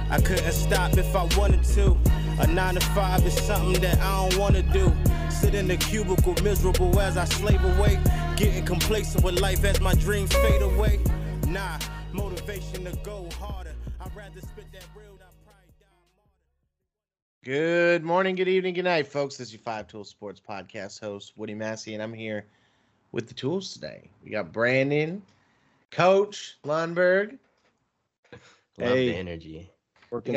I couldn't stop if I wanted to. A 9 to 5 is something that I don't wanna do. Sit in the cubicle miserable as I slave away. Getting complacent with life as my dreams fade away. Nah, motivation to go harder. I'd rather spit that real than pride die martyr. Good morning, good evening, good night, folks. This is your Five Tool Sports Podcast host, Woody Massey, and I'm here with the tools today. We got Brandon, Coach Lundberg. Love the energy. Working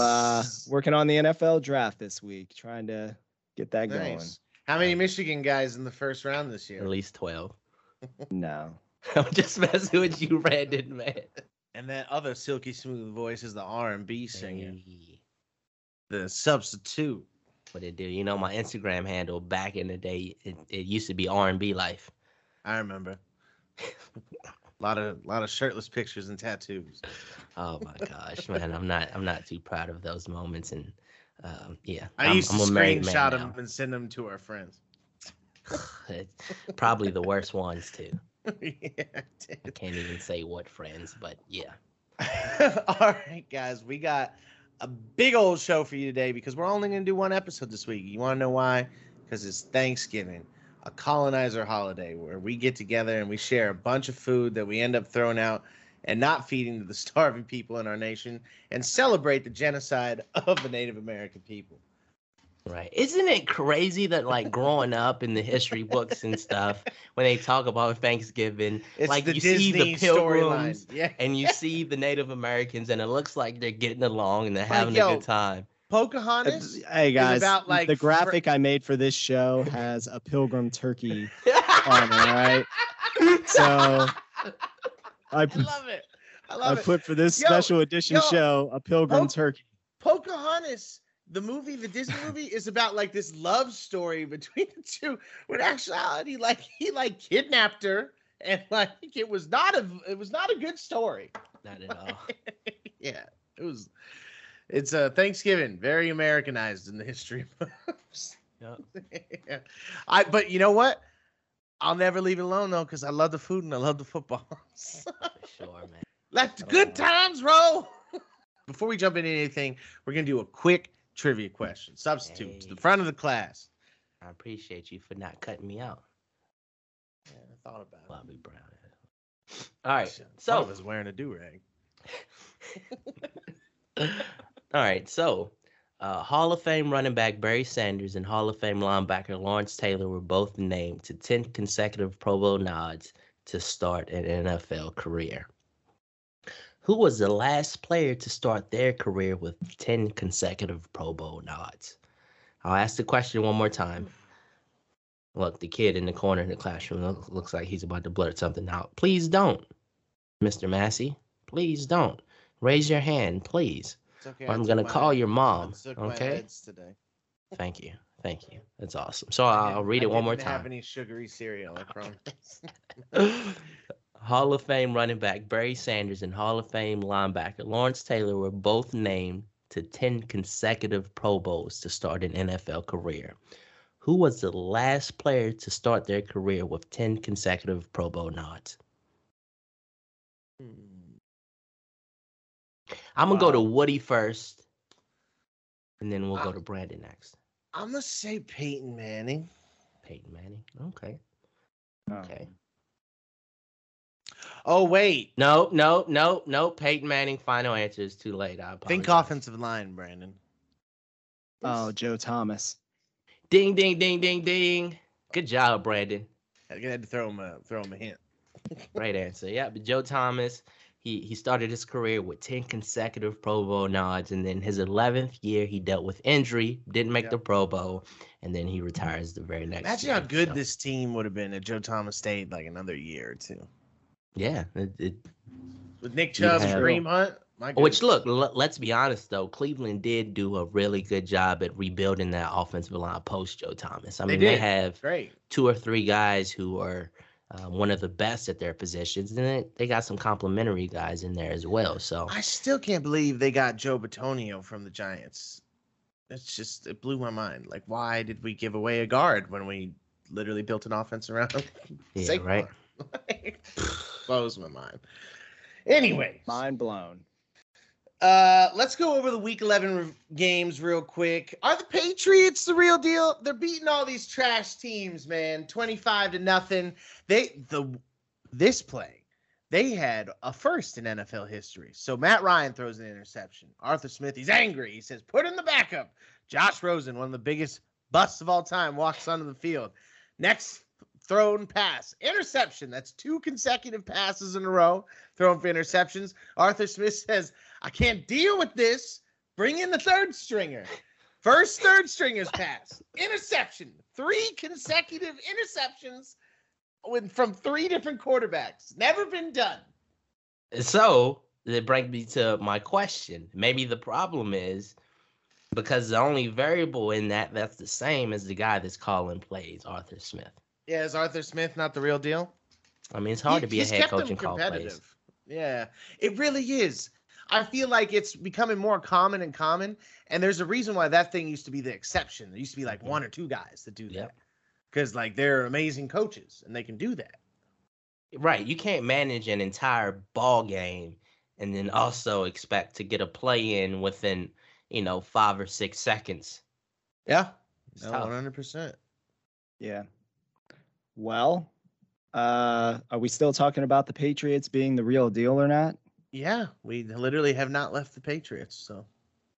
on the NFL draft this week, trying to get that going. How many Michigan guys in the first round this year? At least 12. No. I'm just messing with you, Brandon, man. And that other silky smooth voice is the R&B singer. Hey. The substitute. What it do? You know, my Instagram handle back in the day, it used to be R&B Life. I remember. A lot of shirtless pictures and tattoos. Oh my gosh, man! I'm not too proud of those moments, and yeah. I used to screenshot them and send them to our friends. Probably the worst ones too. Yeah, I can't even say what friends, but yeah. All right, guys, we got a big old show for you today because we're only going to do one episode this week. You want to know why? Because it's Thanksgiving. A colonizer holiday where we get together and we share a bunch of food that we end up throwing out and not feeding to the starving people in our nation and celebrate the genocide of the Native American people. Right. Isn't it crazy that, like, growing up in the history books and stuff, when they talk about Thanksgiving, it's like, you Disney see the Pilgrims and you see the Native Americans and it looks like they're getting along and they're having a good time. Pocahontas. Hey guys, about, like, the graphic I made for this show has a pilgrim turkey on it. All right, so I love it. I put for this special edition show a pilgrim turkey. Pocahontas, the Disney movie, is about like this love story between the two. When in actuality, like he kidnapped her, and like it was not a good story. Not at all. Yeah, it was. It's Thanksgiving, very Americanized in the history books. Yeah. But you know what? I'll never leave it alone though, because I love the food and I love the football. For sure, man. Let the good times roll. Before we jump into anything, we're gonna do a quick trivia question. Substitute to the front of the class. I appreciate you for not cutting me out. Yeah, I thought about it. Bobby Brown. All right, so I was wearing a do-rag. All right, so Hall of Fame running back Barry Sanders and Hall of Fame linebacker Lawrence Taylor were both named to 10 consecutive Pro Bowl nods to start an NFL career. Who was the last player to start their career with 10 consecutive Pro Bowl nods? I'll ask the question one more time. Look, the kid in the corner in the classroom looks like he's about to blurt something out. Please don't, Mr. Massey. Please don't. Raise your hand, please. Okay, or I'm going to call your mom. Okay? Today. Thank you. That's awesome. So I'll read it one more time. I didn't have any sugary cereal, I promise. Hall of Fame running back Barry Sanders and Hall of Fame linebacker Lawrence Taylor were both named to 10 consecutive Pro Bowls to start an NFL career. Who was the last player to start their career with 10 consecutive Pro Bowl nods? I'm going to go to Woody first, and then we'll go to Brandon next. I'm going to say Peyton Manning. Peyton Manning. Okay. Okay. Oh, wait. No. Peyton Manning, final answer is too late. I apologize. Think offensive line, Brandon. Oh, Joe Thomas. Ding, ding, ding, ding, ding. Good job, Brandon. I had to throw him a hint. Right answer. Yeah, but Joe Thomas, he started his career with 10 consecutive Pro Bowl nods, and then his 11th year he dealt with injury, didn't make the Pro Bowl, and then he retires the very next Imagine year. How good this team would have been if Joe Thomas stayed like another year or two. Yeah. With Nick Chubb and Kareem Hunt. Which, look, let's be honest, though. Cleveland did do a really good job at rebuilding that offensive line post Joe Thomas. I mean, they have two or three guys who are one of the best at their positions, and they got some complimentary guys in there as well. So I still can't believe they got Joe Bitonio from the Giants. It blew my mind. Like, why did we give away a guard when we literally built an offense around him? Yeah, right. Blows my mind. Anyway, mind blown. Let's go over the Week 11 games real quick. Are the Patriots the real deal? They're beating all these trash teams, man. 25-0. This play, they had a first in NFL history. So Matt Ryan throws an interception. Arthur Smith, he's angry. He says, "Put in the backup." Josh Rosen, one of the biggest busts of all time, walks onto the field. Next thrown pass, interception. That's 2 consecutive passes in a row thrown for interceptions. Arthur Smith says, "I can't deal with this. Bring in the third stringer." First third stringer's pass, interception. 3 consecutive interceptions from 3 different quarterbacks. Never been done. So that brings me to my question. Maybe the problem is because the only variable in that's the same as the guy that's calling plays, Arthur Smith. Yeah, is Arthur Smith not the real deal? I mean, it's hard to be a head coach and call plays. Yeah, it really is. I feel like it's becoming more common, and there's a reason why that thing used to be the exception. There used to be like 1 or 2 guys that do that because like they're amazing coaches and they can do that. Right, you can't manage an entire ball game and then also expect to get a play in within 5 or 6 seconds. Yeah, 100%. Yeah. Well, are we still talking about the Patriots being the real deal or not? Yeah, we literally have not left the Patriots, so.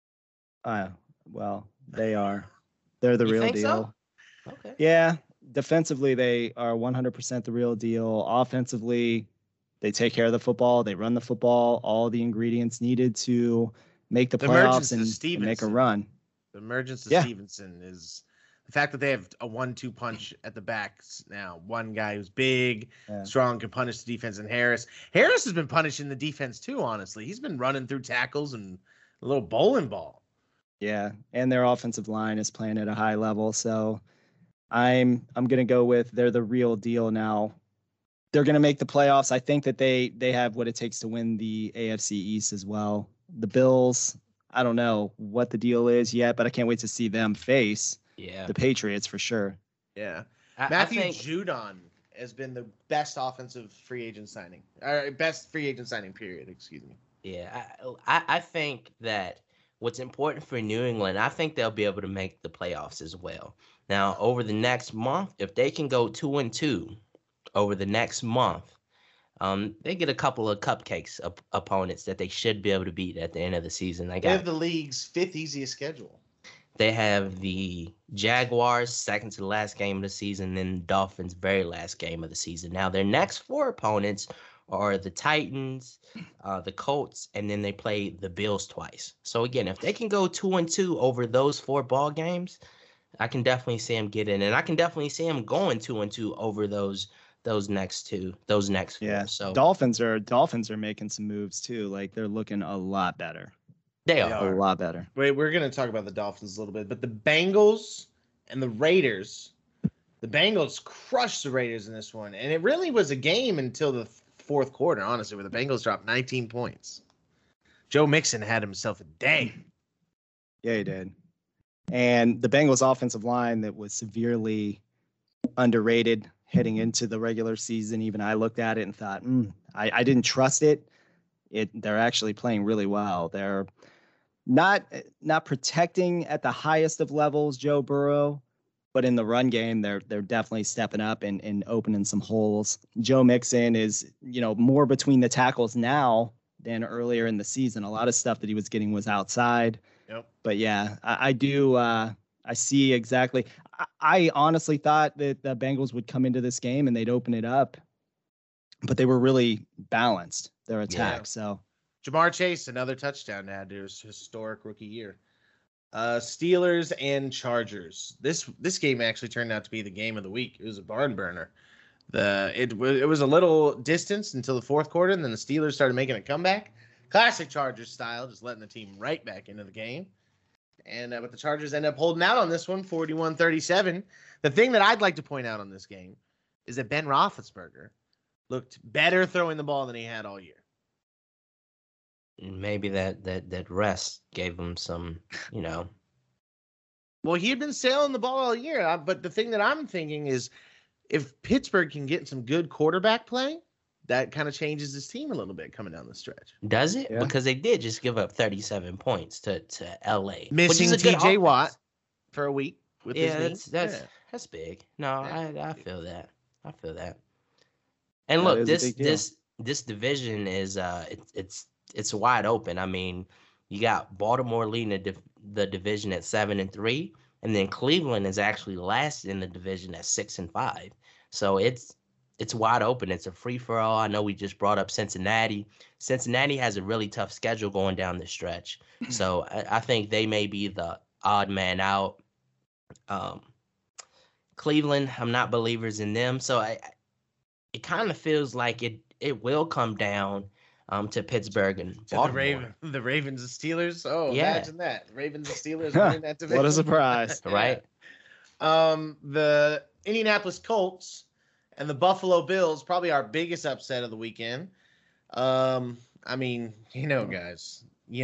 Well, they are. They're the real deal. So? Okay. Yeah, defensively they are 100% the real deal. Offensively, they take care of the football. They run the football. All the ingredients needed to make the playoffs and make a run. The emergence of Stevenson is the fact that they have a 1-2 punch at the backs now. One guy who's big, strong, can punish the defense, and Harris. Harris has been punishing the defense too, honestly. He's been running through tackles and a little bowling ball. Yeah, and their offensive line is playing at a high level, so I'm going to go with they're the real deal now. They're going to make the playoffs. I think that they have what it takes to win the AFC East as well. The Bills, I don't know what the deal is yet, but I can't wait to see them face the Patriots for sure. Yeah. Matthew Judon has been the best offensive free agent signing. Or best free agent signing period, excuse me. Yeah, I think that what's important for New England, I think they'll be able to make the playoffs as well. Now, over the next month, if they can go 2-2 over the next month, they get a couple of cupcakes opponents that they should be able to beat at the end of the season. They have the league's 5th easiest schedule. They have the Jaguars, second to the last game of the season, then the Dolphins, very last game of the season. Now, their next 4 opponents are the Titans, the Colts, and then they play the Bills twice. So, again, if they can go 2-2 over those 4 ball games, I can definitely see them get in. And I can definitely see them going 2-2 over those next 4. Yeah, so Dolphins are making some moves too. Like they're looking a lot better. They are a lot better. Wait, we're going to talk about the Dolphins a little bit, but the Bengals and the Raiders, the Bengals crushed the Raiders in this one, and it really was a game until the 4th quarter, honestly, where the Bengals dropped 19 points. Joe Mixon had himself a day. Yeah, he did. And the Bengals offensive line that was severely underrated heading into the regular season. Even I looked at it and thought, I didn't trust it. They're actually playing really well. They're not protecting at the highest of levels Joe Burrow, but in the run game, they're definitely stepping up and opening some holes. Joe Mixon is, more between the tackles now than earlier in the season. A lot of stuff that he was getting was outside. Yep. But yeah, I do. I see exactly. I honestly thought that the Bengals would come into this game and they'd open it up, but they were really balanced, their attack. Yeah. So Jamar Chase, another touchdown to add to his historic rookie year. Steelers and Chargers. This game actually turned out to be the game of the week. It was a barn burner. It was a little distance until the 4th quarter, and then the Steelers started making a comeback. Classic Chargers style, just letting the team right back into the game. And but the Chargers end up holding out on this one, 41-37. The thing that I'd like to point out on this game is that Ben Roethlisberger looked better throwing the ball than he had all year. Maybe that rest gave him some, Well, he had been sailing the ball all year. But the thing that I'm thinking is if Pittsburgh can get some good quarterback play, that kind of changes his team a little bit coming down the stretch. Does it? Yeah. Because they did just give up 37 points to LA. Missing which is a good TJ Watt offense. for a week with his Yeah, knee. that's big. No, Yeah. I feel that. I feel that. And That look, is a big deal. this division is it's wide open. I mean, you got Baltimore leading the division at 7-3, and then Cleveland is actually last in the division at 6-5. So it's wide open. It's a free for all. I know we just brought up Cincinnati. Cincinnati has a really tough schedule going down the stretch. So I think they may be the odd man out. Cleveland, I'm not believers in them. So it kind of feels like it will come down to Pittsburgh and Baltimore. The Ravens and Steelers. Oh, Yeah. imagine that. Ravens and Steelers winning that division. What a surprise. Right? The Indianapolis Colts and the Buffalo Bills, probably our biggest upset of the weekend. I mean, guys,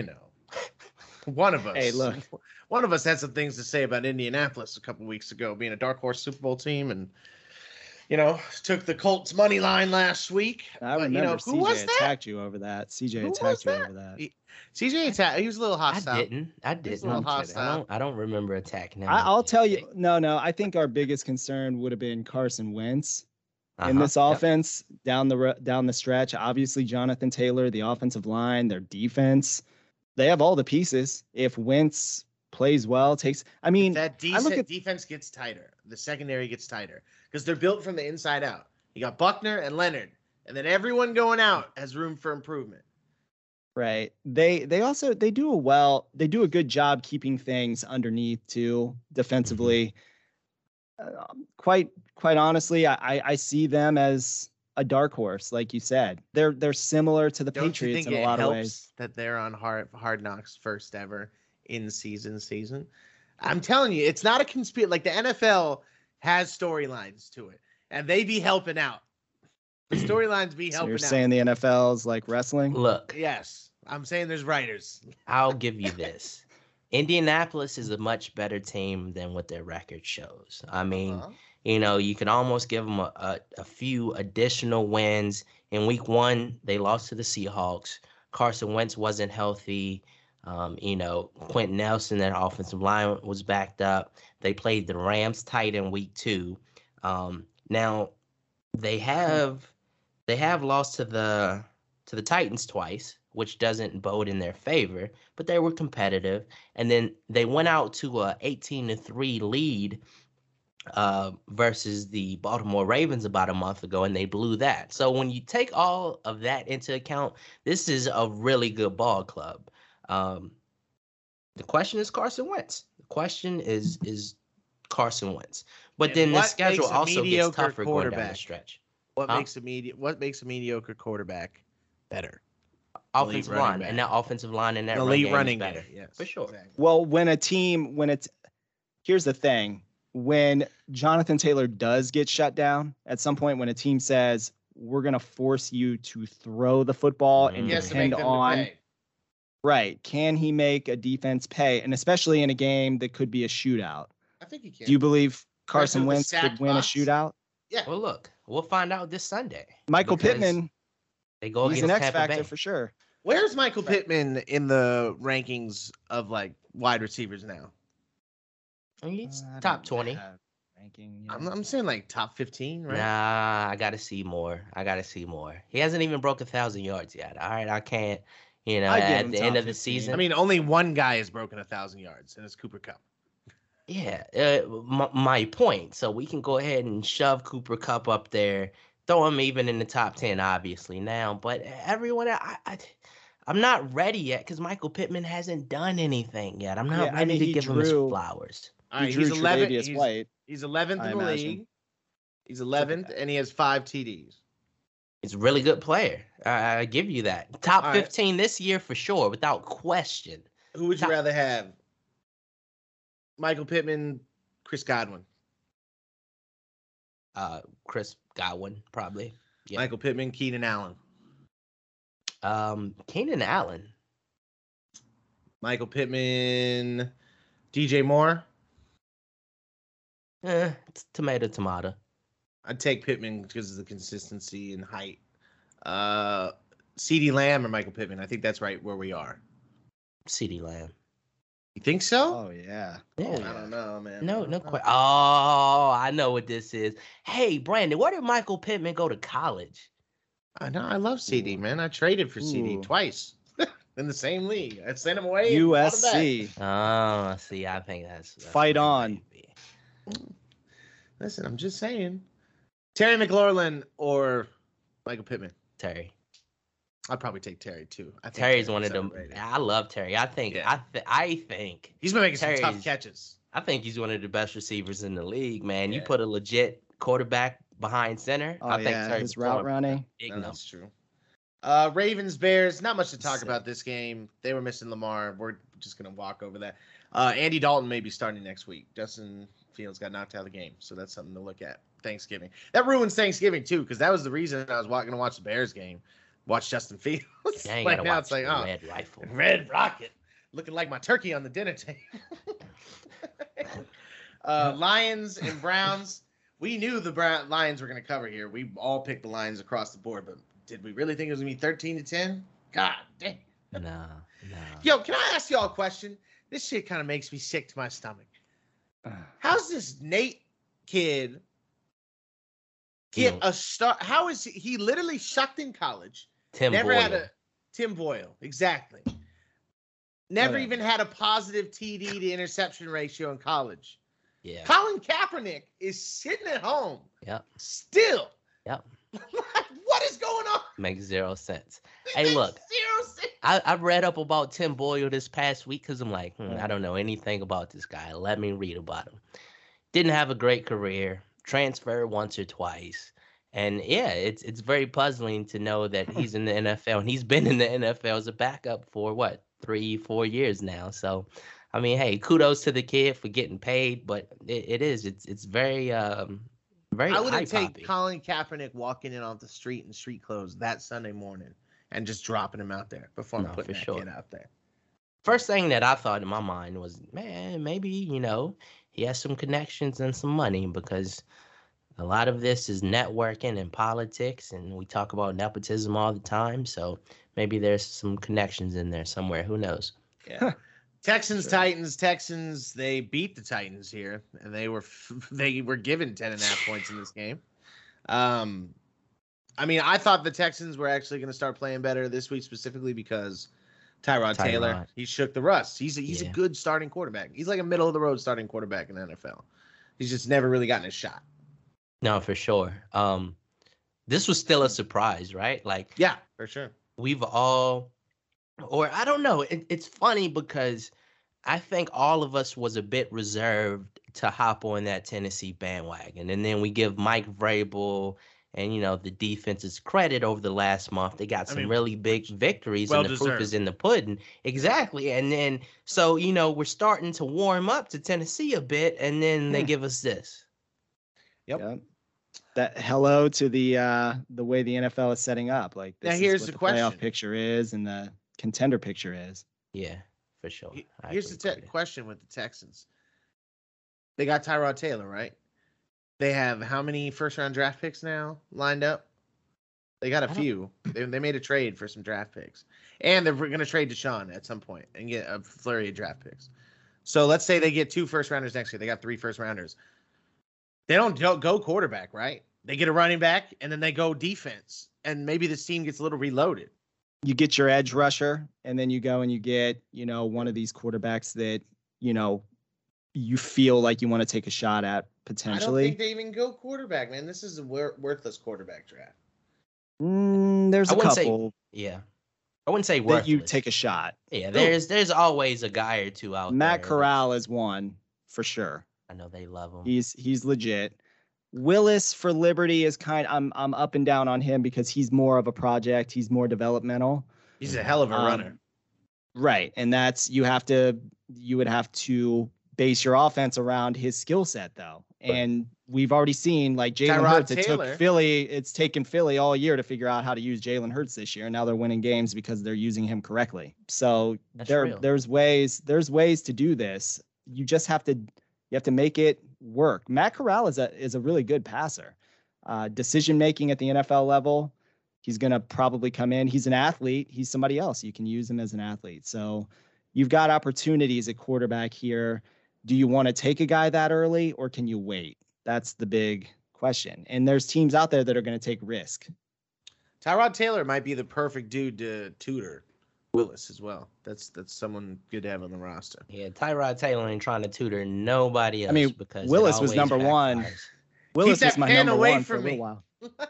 one of us. Hey, look. One of us had some things to say about Indianapolis a couple weeks ago, being a dark horse Super Bowl team, and took the Colts money line last week. I But, remember who was CJ that? attacked you over that. CJ Who was attacked you that? over that. CJ attacked. He was a little hostile. I didn't. a little I'm kidding. hostile. I don't remember attacking him. I'll tell you. No. I think our biggest concern would have been Carson Wentz in Uh-huh. this Yep. offense down the stretch. Obviously, Jonathan Taylor, the offensive line, their defense, they have all the pieces. If Wentz plays well, I mean, That I look at defense gets tighter. The secondary gets tighter because they're built from the inside out. You got Buckner and Leonard, and then everyone going out has room for improvement. right. They do a good job keeping things underneath too defensively. Quite honestly, I see them as a dark horse, like you said. They're similar to the Don't you Patriots think in a it lot of helps ways. that they're on Hard Knocks first ever in season? I'm telling you, it's not a conspiracy. Like the NFL has storylines to it, and they be helping out. The storylines be So helping you're out. saying the NFL's like wrestling? Look, Yes, I'm saying there's writers. I'll give you this. Indianapolis is a much better team than what their record shows. I mean, Uh-huh. you can almost give them a few additional wins. In week 1, they lost to the Seahawks. Carson Wentz wasn't healthy. Quentin Nelson, that offensive line was backed up. They played the Rams tight in week 2. Now they have lost to the Titans twice, which doesn't bode in their favor, but they were competitive. And then they went out to a 18-3 lead versus the Baltimore Ravens about a month ago, and they blew that. So when you take all of that into account, this is a really good ball club. The question is Carson Wentz. The question is Carson Wentz. But And then the what schedule makes a also gets mediocre tougher going down the quarterback? stretch. What Huh? makes a mediocre quarterback better? Offensive running line, back. and that offensive line and that An run elite game running is better. game, yes, For sure. exactly. Well, here's the thing. When Jonathan Taylor does get shut down, at some point when a team says, we're going to force you to throw the football and He has to make depend them to on, pay. right, can he make a defense pay? And especially in a game that could be a shootout. I think he can. Do you believe Carson with a Wentz could stacked win box? a shootout? Yeah. Well, look, we'll find out this Sunday. Michael because Pittman, They go he's against an X Tampa factor Bay. for sure. Where's Michael Pittman in the rankings of like wide receivers now? I mean, He's I top don't 20. have ranking, yeah. I'm saying like top 15, right? Nah, I gotta see more. He hasn't even broke 1,000 yards yet. All right, I can't. I give At him the top end of the 15. season. I mean, only one guy has broken 1,000 yards, and it's Cooper Kupp. Yeah, my point. So we can go ahead and shove Cooper Kupp up there, throw him even in the top 10, obviously now. But everyone, I'm not ready yet because Michael Pittman hasn't done anything yet. I'm not Yeah, I ready mean, to he give him his drew- flowers. All He right, drew he's 11th. Tre'Davious White. He's 11th I in the imagine. league. He's 11th, and he has 5 TDs. He's a really good player. I give you that. Top All right. 15 this year for sure, without question. Who would you Top- rather have? Michael Pittman, Chris Godwin. Chris Godwin, probably. Yeah. Michael Pittman, Keenan Allen. Keenan Allen. Michael Pittman, DJ Moore. It's tomato. I'd take Pittman because of the consistency and height. CeeDee Lamb or Michael Pittman? I think that's right where we are. CeeDee Lamb. You think so? Oh yeah. Yeah. I don't know, man. No question. Oh, I know what this is. Hey, Brandon, where did Michael Pittman go to college? I know. I love CD, man. I traded for CD Ooh. twice in the same league. I sent him away. and brought him back. USC. Oh, see, I think that's Fight where it on. might be. Listen, I'm just saying. Terry McLaurin or Michael Pittman? Terry. I'd probably take Terry too. I think Terry's one of them. underrated. I love Terry. I think. Yeah. I think. He's been making some Terry's- tough catches. I think he's one of the best receivers in the league, man. You Yeah. put a legit quarterback behind center. Oh I think yeah, Terry his route running. Big No, number. that's true. Ravens, Bears, not much to talk Sick. about this game. They were missing Lamar. We're just going to walk over that. Andy Dalton may be starting next week. Justin Fields got knocked out of the game, so that's something to look at. Thanksgiving. That ruins Thanksgiving, too, because that was the reason I was going to watch the Bears game. Watch Justin Fields. Yeah, you Like, gotta now watch it's like, the oh, Red Rifle. Red Rocket. Looking like my turkey on the dinner table. Lions and Browns. We knew the Lions were going to cover here. We all picked the Lions across the board, but did we really think it was going to be 13-10? God dang. No. Yo, can I ask y'all a question? This shit kind of makes me sick to my stomach. How's this Nate kid get a start? How is he literally shucked in college? Tim Never Boyle. had a Tim Boyle, exactly. Never Okay. even had a positive TD to interception ratio in college. Yeah. Colin Kaepernick is sitting at home. Yep. Still. Yep. What is going on? Makes zero sense. It Hey, makes look. zero sense. I read up about Tim Boyle this past week because I'm like, I don't know anything about this guy. Let me read about him. Didn't have a great career. Transferred once or twice. And yeah, it's very puzzling to know that he's in the NFL and he's been in the NFL as a backup for what, 3-4 years now. So, I mean, hey, kudos to the kid for getting paid, but it's very very I would have eye-poppy. taken Colin Kaepernick walking in off the street in street clothes that Sunday morning and just dropping him out there before No, putting for that sure. kid out there. First thing that I thought in my mind was, man, maybe, he has some connections and some money because a lot of this is networking and politics, and we talk about nepotism all the time. So maybe there's some connections in there somewhere. Who knows? Yeah. Texans, Sure. Titans, they beat the Titans here, and they were given 10.5 points in this game. I mean, I thought the Texans were actually going to start playing better this week specifically because Tyrod Taylor, Tyrod. he shook the rust. He's a Yeah. good starting quarterback. He's like a middle of the road starting quarterback in the NFL. He's just never really gotten a shot. No, for sure. This was still a surprise, right? Like, Yeah, for sure. we've all, or I don't know. It's funny because I think all of us was a bit reserved to hop on that Tennessee bandwagon. And then we give Mike Vrabel and, the defense's credit over the last month. They got some really big victories and the proof is in the pudding. Exactly. And then, so, we're starting to warm up to Tennessee a bit and then they give us this. Yep. That hello to the way the NFL is setting up. Like this Now, is here's what the the question. playoff picture is and the contender picture is. Yeah, for sure. I Here's agree the with you. question with the Texans. They got Tyrod Taylor, right? They have how many first-round draft picks now lined up? They got a few. They made a trade for some draft picks. And they're going to trade Deshaun at some point and get a flurry of draft picks. So let's say they get 2 first-rounders next year. They got 3 first-rounders. They don't go quarterback, right? They get a running back, and then they go defense. And maybe this team gets a little reloaded. You get your edge rusher, and then you go and you get, one of these quarterbacks that, you feel like you want to take a shot at I don't potentially. think they even go quarterback, man. This is a worthless quarterback draft. There's I a wouldn't say couple Yeah. I wouldn't say that worthless. you take a shot. Yeah, there's always a guy or two out Matt there. Corral is one for sure. I know they love him. He's legit. Willis for Liberty is I'm up and down on him because he's more of a project. He's more developmental. He's a hell of a runner. Right. And you would have to base your offense around his skill set though. And we've already seen like Jalen Tyrod Hurts. Taylor. It's taken Philly all year to figure out how to use Jalen Hurts this year. And now they're winning games because they're using him correctly. So That's real. there's ways to do this. You just have to make it work. Matt Corral is a really good passer. Decision making at the NFL level, He's going to probably come in. He's an athlete. He's somebody else. You can use him as an athlete. So you've got opportunities at quarterback here. Do you want to take a guy that early or can you wait? That's the big question. And there's teams out there that are going to take risk. Tyrod Taylor might be the perfect dude to tutor Willis as well. That's someone good to have on the roster. Yeah, Tyrod Taylor ain't trying to tutor nobody else. I mean, because Willis was number one. Willis was my number one for a little while.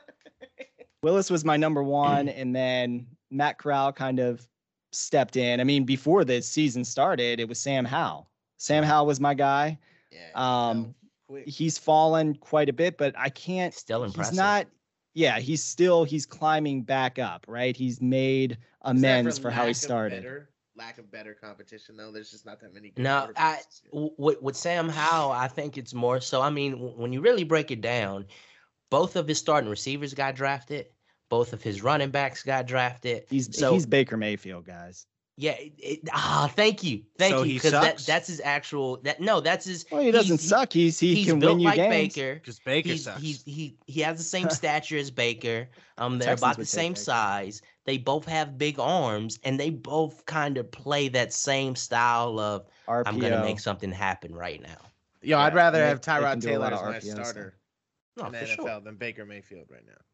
Willis was my number one, and then Matt Corral kind of stepped in. I mean, before the season started, it was Sam Howell. Sam Howell was my guy. Yeah, he's fallen quite a bit, but I can't. Still impressive. He's not. Yeah, he's climbing back up, right? He's made amends for how he started. Lack of better competition, though. There's just not that many. No, with Sam Howell, I think it's more so. I mean, when you really break it down, both of his starting receivers got drafted. Both of his running backs got drafted. He's Baker Mayfield, guys. Yeah. Thank you, because that's his actual. That's his. Well, he doesn't suck. He can built win you like games. Baker. Because Baker sucks. He has the same stature as Baker. They're about the same size. They both have big arms, and they both kind of play that same style of RPO. I'm gonna make something happen right now. Yo, I'd rather have Tyrod Taylor as my starter in the NFL than Baker Mayfield right now.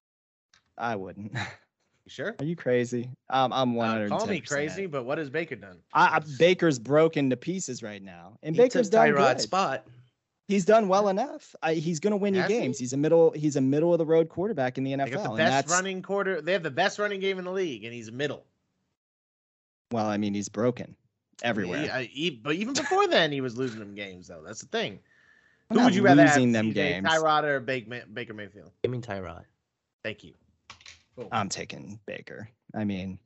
I wouldn't. You sure? Are you crazy? I'm 110%. Call me crazy, but what has Baker done? Baker's broken to pieces right now, and he Baker's done Tyrod's good. Spot. He's done well enough. He's going to win you games. He's a middle of the road quarterback in the NFL. They got the best running quarter. They have the best running game in the league, and he's a middle. Well, I mean, he's broken everywhere. But even before then, he was losing them games, though. That's the thing. Who would you rather have? Losing them games. Tyrod or Baker Mayfield? Give me Tyrod. Thank you. Cool. I'm taking Baker. I mean,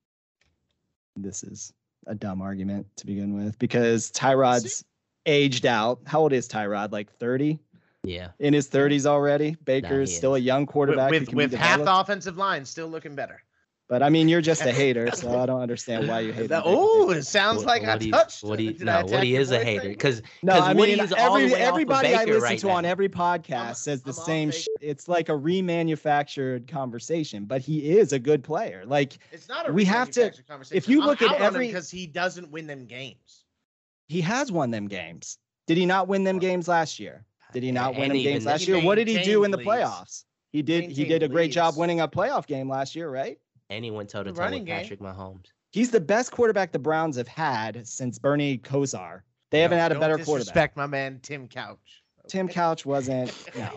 this is a dumb argument to begin with because Tyrod's aged out. How old is Tyrod? Like 30? Yeah. In his 30s already. Baker's still a young quarterback. With half the offensive line still looking better. But I mean, you're just a hater, so I don't understand why you hate him. Oh, it sounds like I touched. Woody is a hater because everybody I listen to now. on every podcast says the same shit. It's like a remanufactured conversation, but he is a good player. Like it's not a we have to. Conversation. If you look at every, because he doesn't win them games. He has won them games. Did he not win them games last year? Did he not win them games last year? What did he do in the playoffs? He did a great job winning a playoff game last year, right? Anyone toe-to-toe with Patrick Mahomes. He's the best quarterback the Browns have had since Bernie Kosar. They haven't had a better quarterback. Respect my man, Tim Couch. Okay. Tim Couch wasn't. No.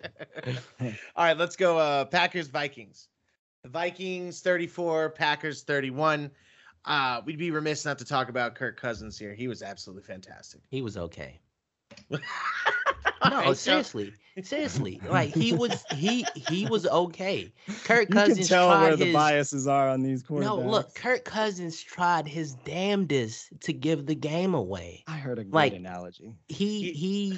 All right, let's go. Packers, Vikings. The Vikings 34, Packers 31. We'd be remiss not to talk about Kirk Cousins here. He was absolutely fantastic. He was okay. No, seriously. Like he was okay. Kirk Cousins you can tell where the biases are on these quarterbacks. No, look, Kirk Cousins tried his damnedest to give the game away. I heard a great analogy. He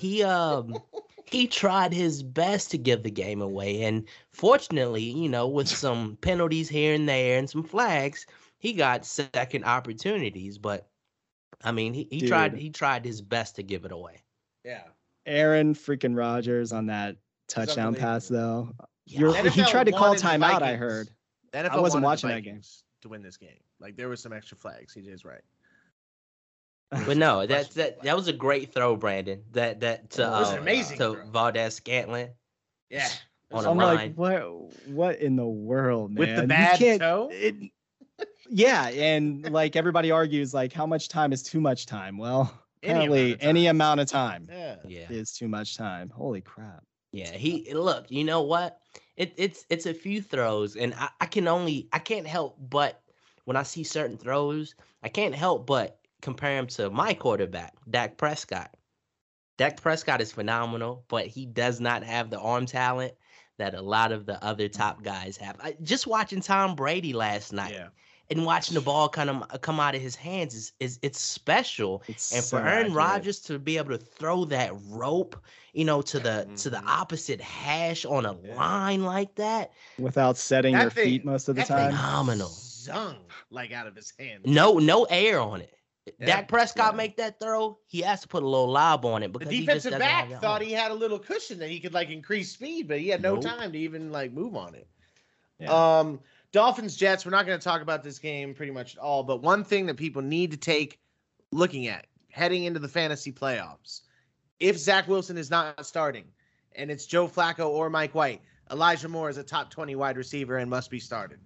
tried his best to give the game away, and fortunately, with some penalties here and there and some flags, he got second opportunities. But I mean, he tried his best to give it away. Yeah. Aaron freaking Rodgers on that touchdown pass, though. He tried to call timeout, I heard. I wasn't watching that game. To win this game. Like, there was some extra flags. CJ's right. But no, that was a great throw, Brandon. That was an amazing to Valdez-Scantling. Yeah. I'm like, what in the world, man? With the bad toe? Yeah, and like everybody argues, like, how much time is too much time? Well, apparently, any amount of time is too much time. Holy crap. Yeah, look, you know what? It's a few throws, and I can't help but when I see certain throws, I can't help but compare him to my quarterback, Dak Prescott. Dak Prescott is phenomenal, but he does not have the arm talent that a lot of the other top guys have. Just watching Tom Brady last night. Yeah. And watching the ball kind of come out of his hands it's special. And for Aaron Rodgers to be able to throw that rope, to the opposite hash on a line like that, without setting your feet most of the time, phenomenal. Zung like out of his hand. No air on it. Dak Prescott make that throw, he has to put a little lob on it because the defensive back thought he had a little cushion that he could like increase speed, but he had no time to even like move on it. Yeah. Dolphins Jets. We're not going to talk about this game pretty much at all, but one thing that people need to take looking at heading into the fantasy playoffs, if Zach Wilson is not starting and it's Joe Flacco or Mike White, Elijah Moore is a top 20 wide receiver and must be started.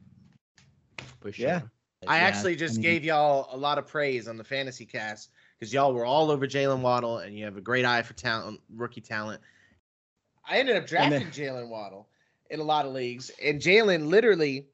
For sure. Yeah. I actually just gave y'all a lot of praise on the fantasy cast because y'all were all over Jalen Waddle and you have a great eye for talent, rookie talent. I ended up drafting Jalen Waddle in a lot of leagues, and Jalen literally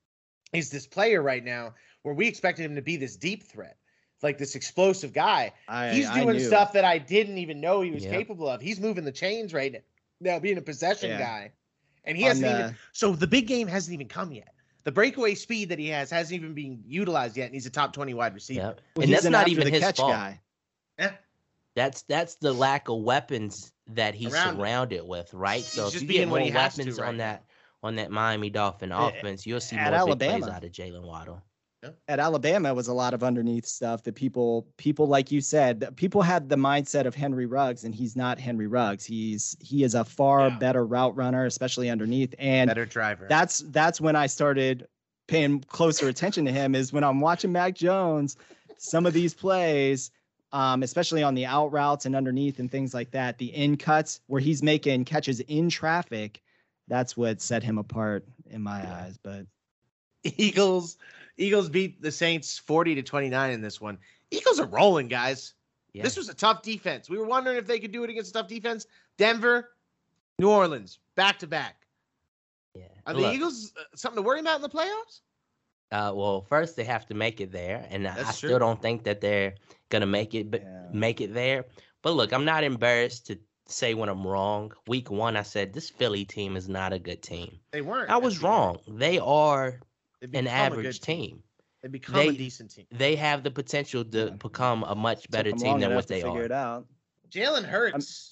is this player right now where we expected him to be this deep threat, like this explosive guy. He's doing stuff that I didn't even know he was capable of. He's moving the chains right now, being a possession guy, and he hasn't even. So the big game hasn't even come yet. The breakaway speed that he hasn't even been utilized yet, and he's a top 20 wide receiver. Yep. And that's not even his fault. Guy. Yeah. That's the lack of weapons that he's surrounded with, right? So if you get more weapons on that Miami Dolphin offense, you'll see more big plays out of Jalen Waddle. At Alabama, it was a lot of underneath stuff that people like you said, people had the mindset of Henry Ruggs, and he's not Henry Ruggs. He is a far better route runner, especially underneath, and better driver. That's when I started paying closer attention to him. Is when I'm watching Mac Jones, some of these plays, especially on the out routes and underneath and things like that, the in cuts where he's making catches in traffic. That's what set him apart in my eyes. But Eagles beat the Saints 40-29 in this one. Eagles are rolling, guys. Yeah. This was a tough defense. We were wondering if they could do it against a tough defense. Denver, New Orleans, back-to-back. Yeah. Are the Eagles something to worry about in the playoffs? Well, first they have to make it there, and I still don't think that they're gonna make it there. But look, I'm not embarrassed to say when I'm wrong. Week 1, I said this Philly team is not a good team. They weren't. I was wrong. They are an average team. They become a decent team. They have the potential to become a much better team than what they are. It out. Jalen Hurts,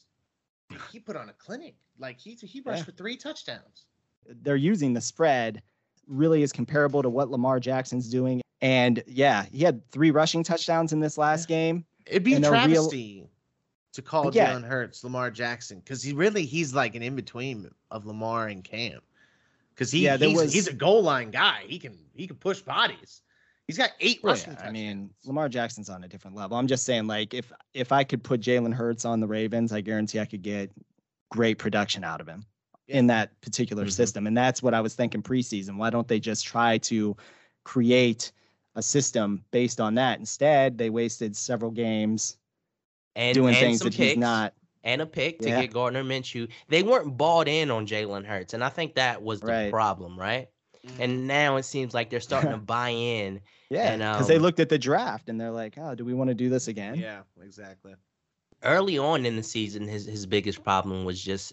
he put on a clinic. Like he rushed for 3 touchdowns. They're using the spread really is comparable to what Lamar Jackson's doing. And he had 3 rushing touchdowns in this last game. It'd be a travesty to call Jalen Hurts Lamar Jackson because he's like an in-between of Lamar and Cam. Because he's a goal line guy. He can push bodies. He's got 8 rushing touchdowns. I mean, Lamar Jackson's on a different level. I'm just saying, like, if I could put Jalen Hurts on the Ravens, I guarantee I could get great production out of him in that particular system. And that's what I was thinking preseason. Why don't they just try to create a system based on that? Instead, they wasted several games doing things that he's not. And a pick to get Gardner Minshew. They weren't bought in on Jalen Hurts, and I think that was the problem, right? And now it seems like they're starting to buy in. Yeah, because they looked at the draft and they're like, "Oh, do we want to do this again?" Yeah, exactly. Early on in the season, his biggest problem was just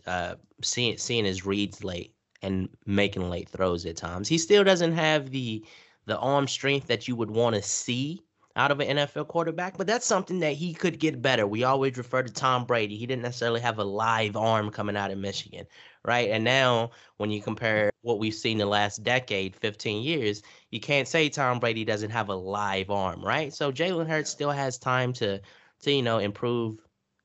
seeing his reads late and making late throws at times. He still doesn't have the arm strength that you would want to see out of an NFL quarterback, but that's something that he could get better. We always refer to Tom Brady. He didn't necessarily have a live arm coming out of Michigan, right? And now when you compare what we've seen the last decade, 15 years, you can't say Tom Brady doesn't have a live arm, right? So Jalen Hurts still has time to improve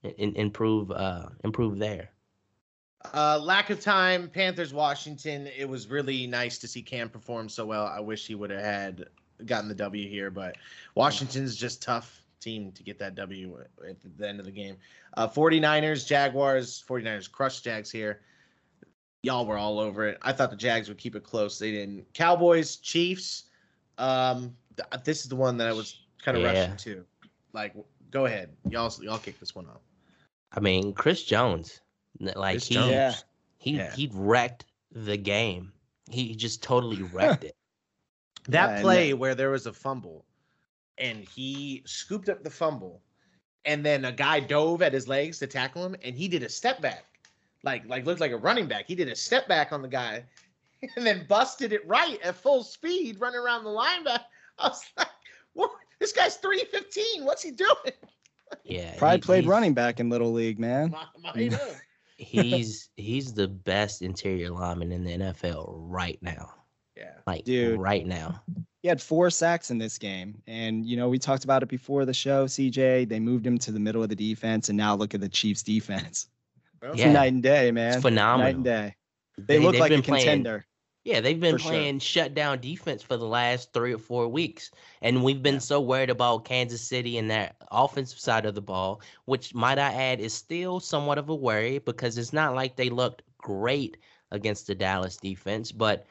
there. Lack of time, Panthers, Washington. It was really nice to see Cam perform so well. I wish he would have gotten the W here, but Washington's just tough team to get that W at the end of the game. 49ers, Jaguars. 49ers crushed Jags here. Y'all were all over it. I thought the Jags would keep it close. They didn't. Cowboys, Chiefs. This is the one that I was kind of rushing to. Like, go ahead. Y'all kick this one off. I mean, Chris Jones. Like he wrecked the game. He just totally wrecked it. That play where there was a fumble and he scooped up the fumble and then a guy dove at his legs to tackle him and he did a step back. Like looked like a running back. He did a step back on the guy and then busted it right at full speed running around the linebacker. I was like, what? This guy's 315. What's he doing? Yeah. Probably played running back in Little League, man. He's the best interior lineman in the NFL right now. Yeah. Dude, right now. He had 4 sacks in this game. And, we talked about it before the show, CJ. They moved him to the middle of the defense, and now look at the Chiefs' defense. It's night and day, man. It's phenomenal. Night and day. They look like a contender. Yeah, they've been For sure. playing shutdown defense for the last 3 or 4 weeks. And we've been so worried about Kansas City and their offensive side of the ball, which, might I add, is still somewhat of a worry because it's not like they looked great against the Dallas defense. But,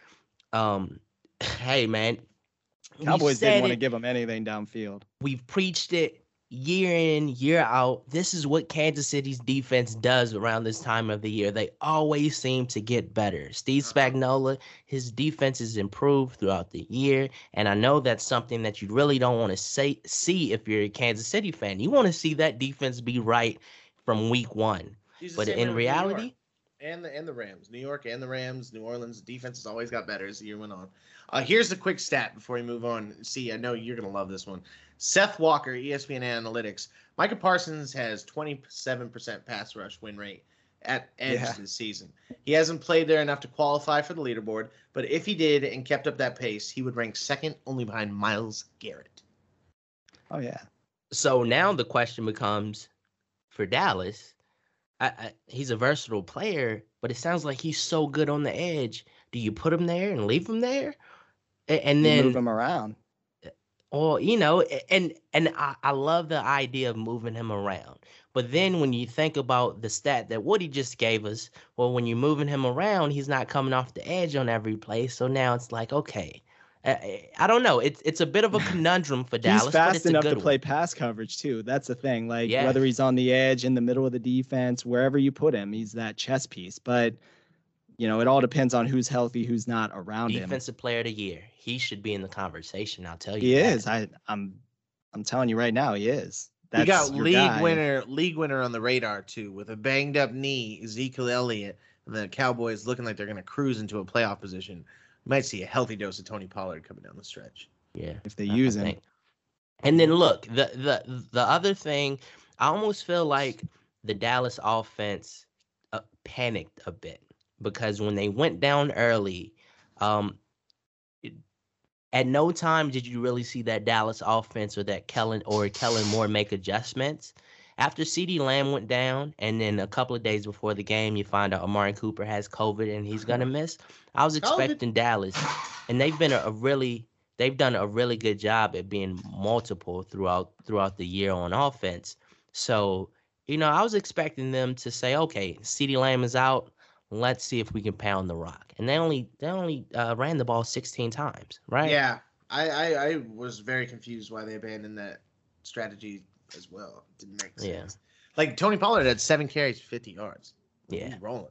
hey, man, Cowboys didn't want to give them anything downfield. We've preached it year in, year out. This is what Kansas City's defense does around this time of the year. They always seem to get better. Steve Spagnuolo, his defense has improved throughout the year, and I know that's something that you really don't want to see if you're a Kansas City fan. You want to see that defense be right from week one. But in reality... And the Rams. New York and the Rams, New Orleans, defense has always got better as the year went on. Here's a quick stat before we move on. See, I know you're going to love this one. Seth Walker, ESPN Analytics. Micah Parsons has 27% pass rush win rate at edge this season. He hasn't played there enough to qualify for the leaderboard, but if he did and kept up that pace, he would rank second only behind Myles Garrett. Oh, yeah. So now the question becomes, for Dallas, he's a versatile player, but it sounds like he's so good on the edge. Do you put him there and leave him there? And then move him around? Or, and I love the idea of moving him around. But then when you think about the stat that Woody just gave us, well, when you're moving him around, he's not coming off the edge on every play. So now it's like, okay, I don't know. It's a bit of a conundrum for Dallas. He's fast enough to play one. Pass coverage too. That's the thing. Like whether he's on the edge, in the middle of the defense, wherever you put him, he's that chess piece. But it all depends on who's healthy, who's not around him. Defensive Player of the Year. He should be in the conversation. I'll tell you. He is. I'm telling you right now, he is. That's he got league winner on the radar too, with a banged up knee, Ezekiel Elliott. And the Cowboys looking like they're going to cruise into a playoff position. Might see a healthy dose of Tony Pollard coming down the stretch. Yeah, if they use him. And then look, the other thing, I almost feel like the Dallas offense panicked a bit because when they went down early, at no time did you really see that Dallas offense or that Kellen Moore make adjustments. After CeeDee Lamb went down, and then a couple of days before the game, you find out Amari Cooper has COVID and he's gonna miss. I was expecting Dallas, and they've done a really good job at being multiple throughout the year on offense. So, I was expecting them to say, okay, CeeDee Lamb is out. Let's see if we can pound the rock. And they only ran the ball 16 times, right? Yeah, I was very confused why they abandoned that strategy as well. It didn't make sense. Yeah. Like Tony Pollard had 7 carries, 50 yards. Yeah. He's rolling.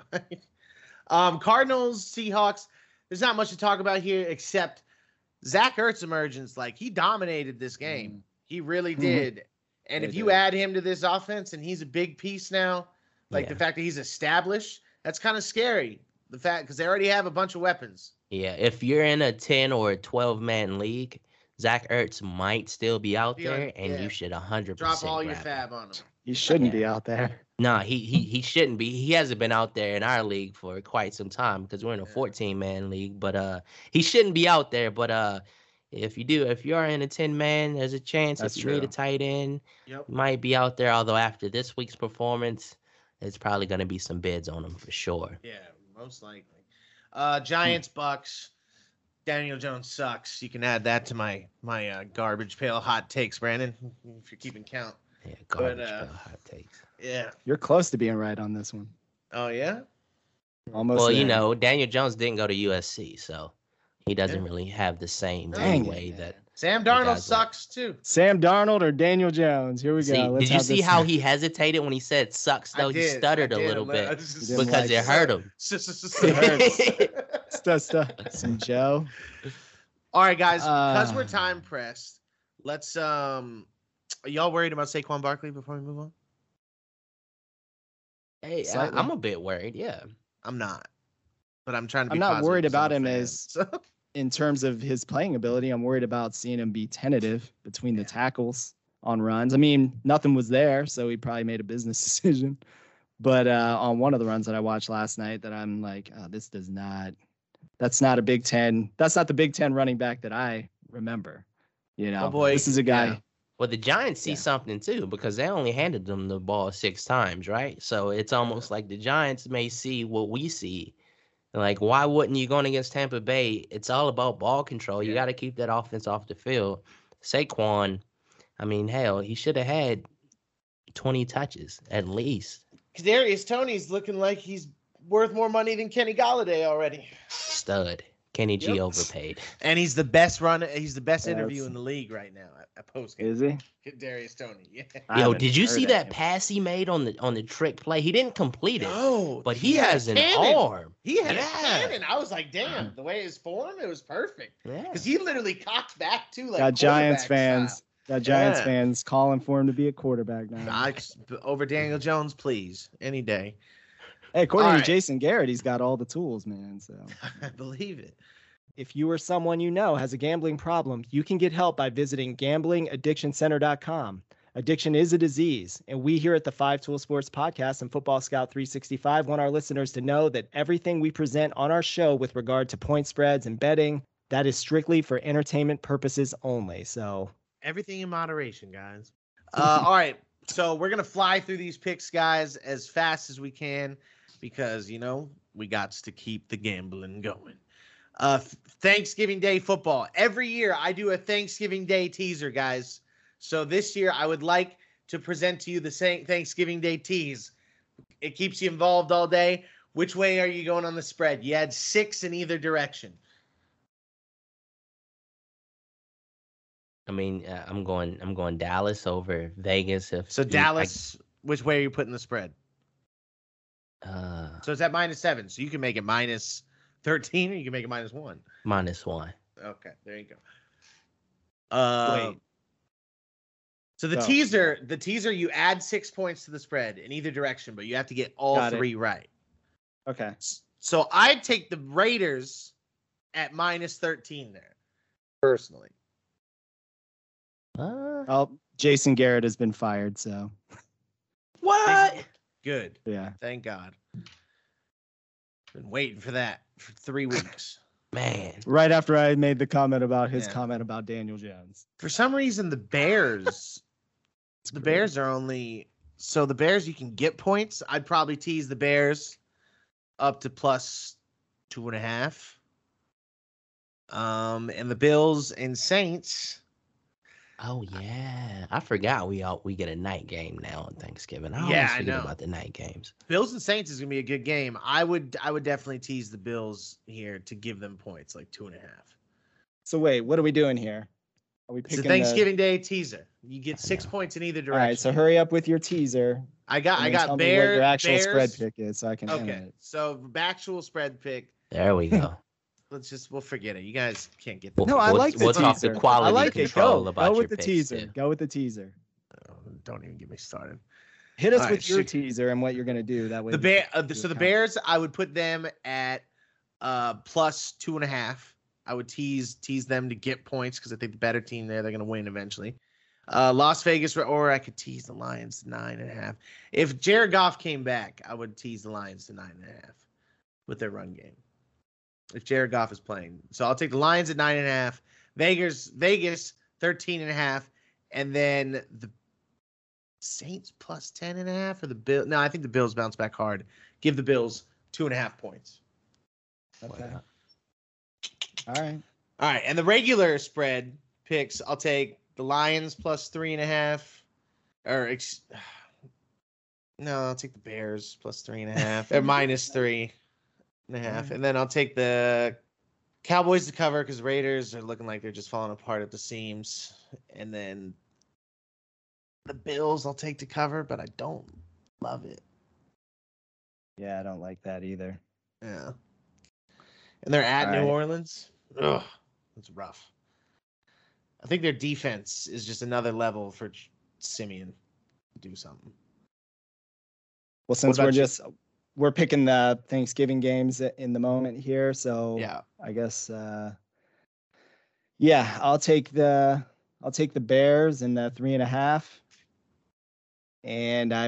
Cardinals, Seahawks. There's not much to talk about here except Zach Ertz emergence. Like, he dominated this game. He really did. And if you add him to this offense and he's a big piece now, like the fact that he's established, that's kind of scary. The fact, because they already have a bunch of weapons. Yeah, if you're in a 10 or a 12-man league, Zach Ertz might still be out there, and you should 100% drop all your fab on him. He shouldn't be out there. No, he shouldn't be. He hasn't been out there in our league for quite some time because we're in a 14-man league. But he shouldn't be out there. But if you're in a 10-man, there's a chance if you need a tight end, you might be out there. Although after this week's performance, there's probably going to be some bids on him for sure. Yeah, most likely. Giants, Bucks. Daniel Jones sucks. You can add that to my garbage pail hot takes, Brandon, if you're keeping count. Yeah, garbage pail hot takes. Yeah. You're close to being right on this one. Oh, yeah? Almost. Well, Daniel Jones didn't go to USC, so he doesn't really have the same way that Sam Darnold sucks too. Sam Darnold or Daniel Jones? Here we go. Did you see how he hesitated when he said sucks? Though he stuttered a little bit because it hurt him. It hurts. Some Joe. All right, guys. Because we're time pressed, let's. Are y'all worried about Saquon Barkley before we move on? Hey, I'm a bit worried. Yeah, I'm not, but I'm trying to. I'm not worried about him as in terms of his playing ability. I'm worried about seeing him be tentative between the tackles on runs. I mean, nothing was there, so he probably made a business decision. But on one of the runs that I watched last night, that I'm like, that's not a Big Ten. That's not the Big Ten running back that I remember. This is a guy. Yeah. Well, the Giants see something too because they only handed them the ball 6 times, right? So it's almost like the Giants may see what we see Like, why wouldn't you going against Tampa Bay? It's all about ball control. You Yeah. got to keep that offense off the field. Saquon, I mean, hell, he should have had 20 touches at least. Kadarius Toney's looking like he's worth more money than Kenny Galladay already. Stud. Kenny G Yep. overpaid. And he's the best runner. He's the best Yeah, interview that's- in the league right now at post game. Is he? Kadarius Toney. Yeah. I Yo, haven't did you heard see of that him. pass he made on the trick play? He didn't complete it, No, but he has an arm. He had Yeah. a cannon. I was like, damn, the way his form, it was perfect. Yeah. Because he literally cocked back too, like Got Giants quarterback fans. style. Got Giants Yeah. fans calling for him to be a quarterback now. Over Daniel Jones, please, any day. Hey, according All to right. Jason Garrett, he's got all the tools, man. So I believe it. if you or someone you know has a gambling problem, you can get help by visiting GamblingAddictionCenter.com. Addiction is a disease, and we here at the 5 Tool Sports Podcast and Football Scout 365 want our listeners to know that everything we present on our show with regard to point spreads and betting, that is strictly for entertainment purposes only. So Everything in moderation, guys. All right, so we're gonna fly through these picks, guys, as fast as we can because we got to keep the gambling going. Thanksgiving Day football. Every year I do a Thanksgiving Day teaser, guys. So this year I would like to present to you the Thanksgiving Day tease. It keeps you involved all day. Which way are you going on the spread? You had 6 in either direction. I mean, I'm going Dallas over Vegas. So Dallas, which way are you putting the spread? So it's at -7. So you can make it -13 or you can make it -1. -1. Okay, there you go. wait. So the Go. teaser, you add 6 points to the spread in either direction, but you have to get all Got it. 3 right. Okay. So I'd take the Raiders at -13 there, personally. Oh, Jason Garrett has been fired, so What? Good. yeah. Thank God. Been waiting for that for 3 weeks. Man. Right after I made the comment about his Yeah. comment about Daniel Jones. For some reason, the Bears, the Bears are only so the Bears you can get points. I'd probably tease the Bears up to +2.5. And the Bills and Saints. Oh yeah, I forgot we get a night game now on Thanksgiving. I Yeah, always I forget know. about the night games. Bills and Saints is gonna be a good game. I would definitely tease the Bills here to give them points, like 2.5. So wait, what are we doing here? Are we It's a picking Thanksgiving Day teaser. You get I 6 know. points in either All right, direction. so hurry up with your teaser. I got and then tell me what Bears. your actual Bears. spread pick is, so I can enter Okay, it. so actual spread pick. There we go. We'll forget it. You guys can't get Well, that. No, I We'll- like the we'll teaser. talk the quality I like it. control Go. about Go your with the picks, teaser. too. Go with the teaser. Don't even get me started. Hit us All with right, your shoot. teaser and what you're gonna do. That way. The we can so the count. Bears, I would put them at +2.5. I would tease them to get points because I think the better team there, they're gonna win eventually. Las Vegas, or I could tease the Lions to 9.5. If Jared Goff came back, I would tease the Lions to 9.5 with their run game. If Jared Goff is playing, so I'll take the Lions at 9.5. Vegas 13.5, and then the Saints +10.5 or the Bill. No, I think the Bills bounce back hard. Give the Bills 2.5 points. Okay. Wow. All right. All right, and the regular spread picks, I'll take the Lions +3.5, no, I'll take the Bears +3.5 or -3.5, and then I'll take the Cowboys to cover because Raiders are looking like they're just falling apart at the seams, and then the Bills I'll take to cover, but I don't love it. Yeah, I don't like that either. Yeah, and they're at All New right. Orleans. Ugh, that's rough. I think their defense is just another level for Simeon to do something. Well, since about you? we're picking the Thanksgiving games in the moment here, so Yeah, I guess yeah, I'll take the Bears and the 3.5, and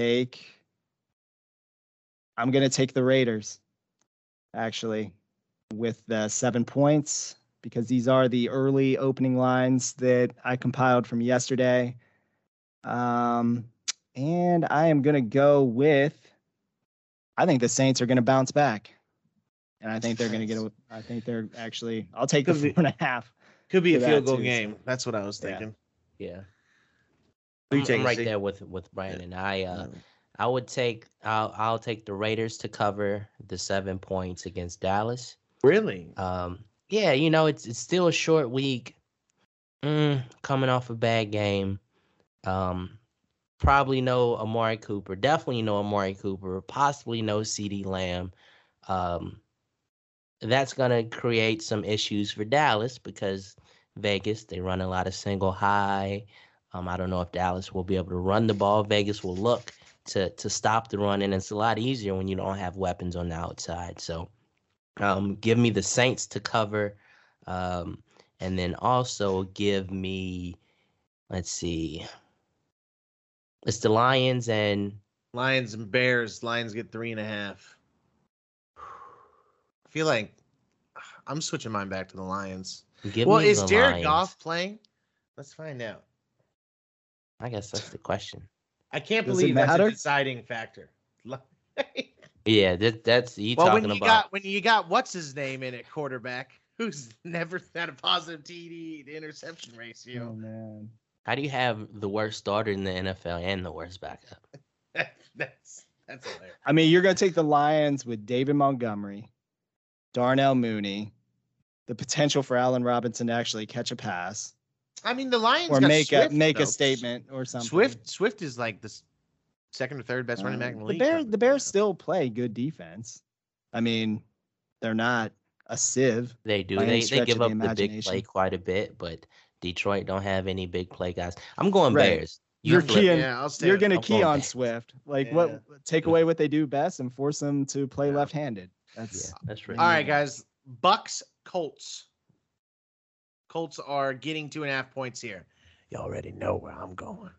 I'm gonna take the Raiders actually with the 7 points because these are the early opening lines that I compiled from yesterday. And I am gonna go with I think the Saints are gonna bounce back. And I think they're going to get I think they're actually, I'll take the Could be- 4.5. Could be a for field that goal too, game. so. That's what I was Yeah. thinking. Yeah. Who you I'm taking, right Steve? there with Brandon. I'll take the Raiders to cover the 7 points against Dallas. Really? Yeah, it's still a short week. Coming off a bad game. Probably no Amari Cooper. Definitely no Amari Cooper. Possibly no CeeDee Lamb. That's gonna create some issues for Dallas because Vegas, they run a lot of single high. I don't know if Dallas will be able to run the ball. Vegas will look to stop the run, and it's a lot easier when you don't have weapons on the outside. So give me the Saints to cover, and then also give me, let's see, it's the Lions and Bears. Lions get 3.5. I feel like I'm switching mine back to the Lions. give me Is the Jared Lions. Goff playing? Let's find out. I guess that's the question. I can't Does it believe that's matter? a deciding factor. Yeah, that's you Well, talking about. when you got what's his name in at quarterback, who's never had a positive TD to interception ratio. Oh, man. How do you have the worst starter in the NFL and the worst backup? That's hilarious. I mean, you're going to take the Lions with David Montgomery, Darnell Mooney, the potential for Allen Robinson to actually catch a pass I mean, the Lions or got make Swift, a though. statement or something. Swift is like the second or third best running back in the league. The Bears still play good defense. I mean, they're not a sieve. They do. By any They stretch give of up the the big imagination. play quite a bit, but Detroit don't have any big play guys. I'm going Right. Bears. You're flip. keying. Yeah, I'll stay. You're going to I'm key going on Bears. Swift. Like Yeah. what? Take away what they do best and force them to play left-handed. That's Yeah, that's right. All right, guys. Bucks, Colts. Colts are getting 2.5 points here. You already know where I'm going.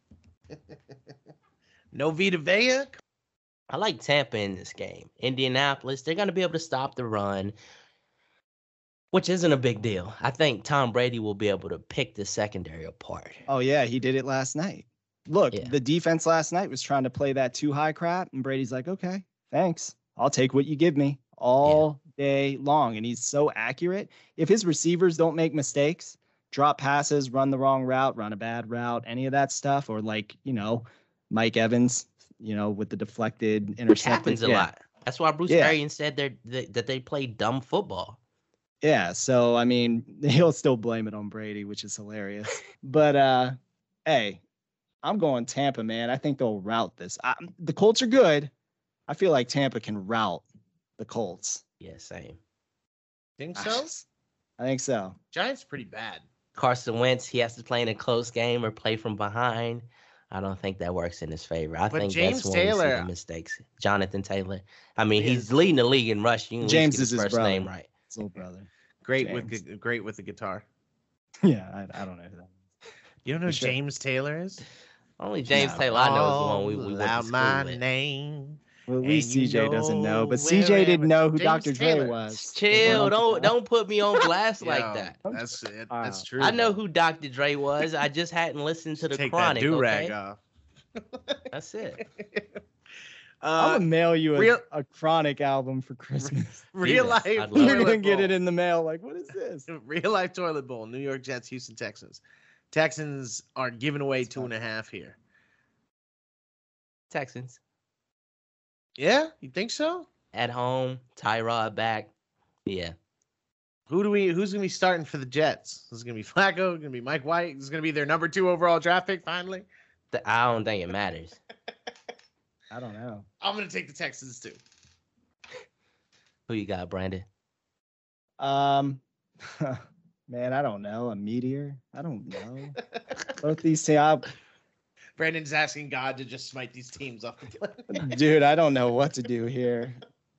No Vita Vea. I like Tampa in this game. Indianapolis, they're going to be able to stop the run, which isn't a big deal. I think Tom Brady will be able to pick the secondary apart. Oh yeah, he did it last night. Look, Yeah. the defense last night was trying to play that too high crap, and Brady's like, "Okay, thanks. I'll take what you give me all day long." And he's so accurate. If his receivers don't make mistakes, drop passes, run the wrong route, run a bad route, any of that stuff, or like Mike Evans, with the deflected Which intercepted. happens a lot. That's why Bruce Yeah. Arians said that they play dumb football. Yeah, so I mean, he'll still blame it on Brady, which is hilarious. But hey, I'm going Tampa, man. I think they'll route this. The Colts are good. I feel like Tampa can route the Colts. Yeah, same. Think so? I think so. Giants pretty bad. Carson Wentz, he has to play in a close game or play from behind. I don't think that works in his favor. I But think James that's when we see Taylor- the mistakes. Jonathan Taylor. I mean, Is- he's leading the league in rushing. You can at James least is get his first name brother. right. His little brother. Great James. with the guitar. Yeah, I don't know who that is. You don't know who For sure. James Taylor is? Only James No. Taylor I know is the one we went Loud to my school with. name. Well, at And least you CJ doesn't know, but know CJ wherever- didn't know who James Dr. Taylor. Dre was. Chill, don't put me on blast like Yo, that. That's it. Wow. That's true. I know though. who Dr. Dre was. I just hadn't listened to the Take Chronic. that do-rag Okay? off. That's it. I'm gonna mail you real- a Chronic album for Christmas. Real that. life. I'd love You're it. gonna toilet get it bowl. in the mail. Like, what is this? Real life toilet bowl. New York Jets, Houston Texans. Texans are giving away That's fine. 2.5 here. Texans Yeah, you think so? at home. Tyrod back. Yeah. Who's gonna be starting for the Jets? Is it gonna be Flacco? Gonna be Mike White? Is it gonna be their number 2 overall draft pick finally? I don't think it matters. I don't know. I'm gonna take the Texans too. Who you got, Brandon? Man, I don't know. A meteor? I don't know. Both these teams, Brandon's asking God to just smite these teams off the planet. dude. I don't know what to do here.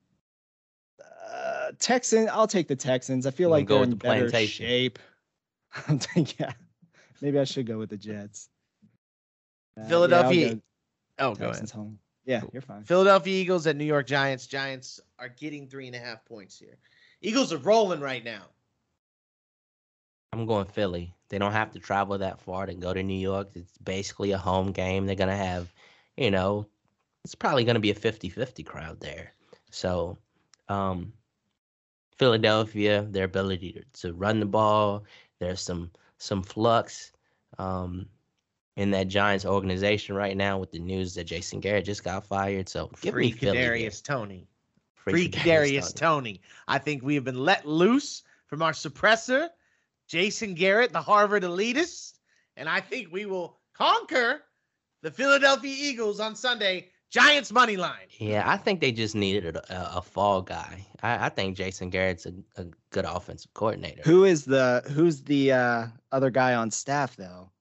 Texans. I'll take the Texans. I feel You like gonna go they're with in the better plantation? shape. Yeah, maybe I should go with the Jets. Philadelphia- Yeah, Oh, I'll go go ahead. Texans home. Yeah, you're fine. Philadelphia Eagles at New York Giants. Giants are getting 3.5 points here. Eagles are rolling right now. I'm going Philly. They don't have to travel that far to go to New York. It's basically a home game. They're going to have, it's probably going to be a 50-50 crowd there. So Philadelphia, their ability to run the ball. There's some flux in that Giants organization right now with the news that Jason Garrett just got fired. So give me Philly here. Kadarius Toney. Free Kadarius Toney. I think we have been let loose from our suppressor, Jason Garrett, the Harvard elitist, and I think we will conquer the Philadelphia Eagles on Sunday. Giants money line. Yeah, I think they just needed a fall guy. I think Jason Garrett's a good offensive coordinator. Who's the other guy on staff though?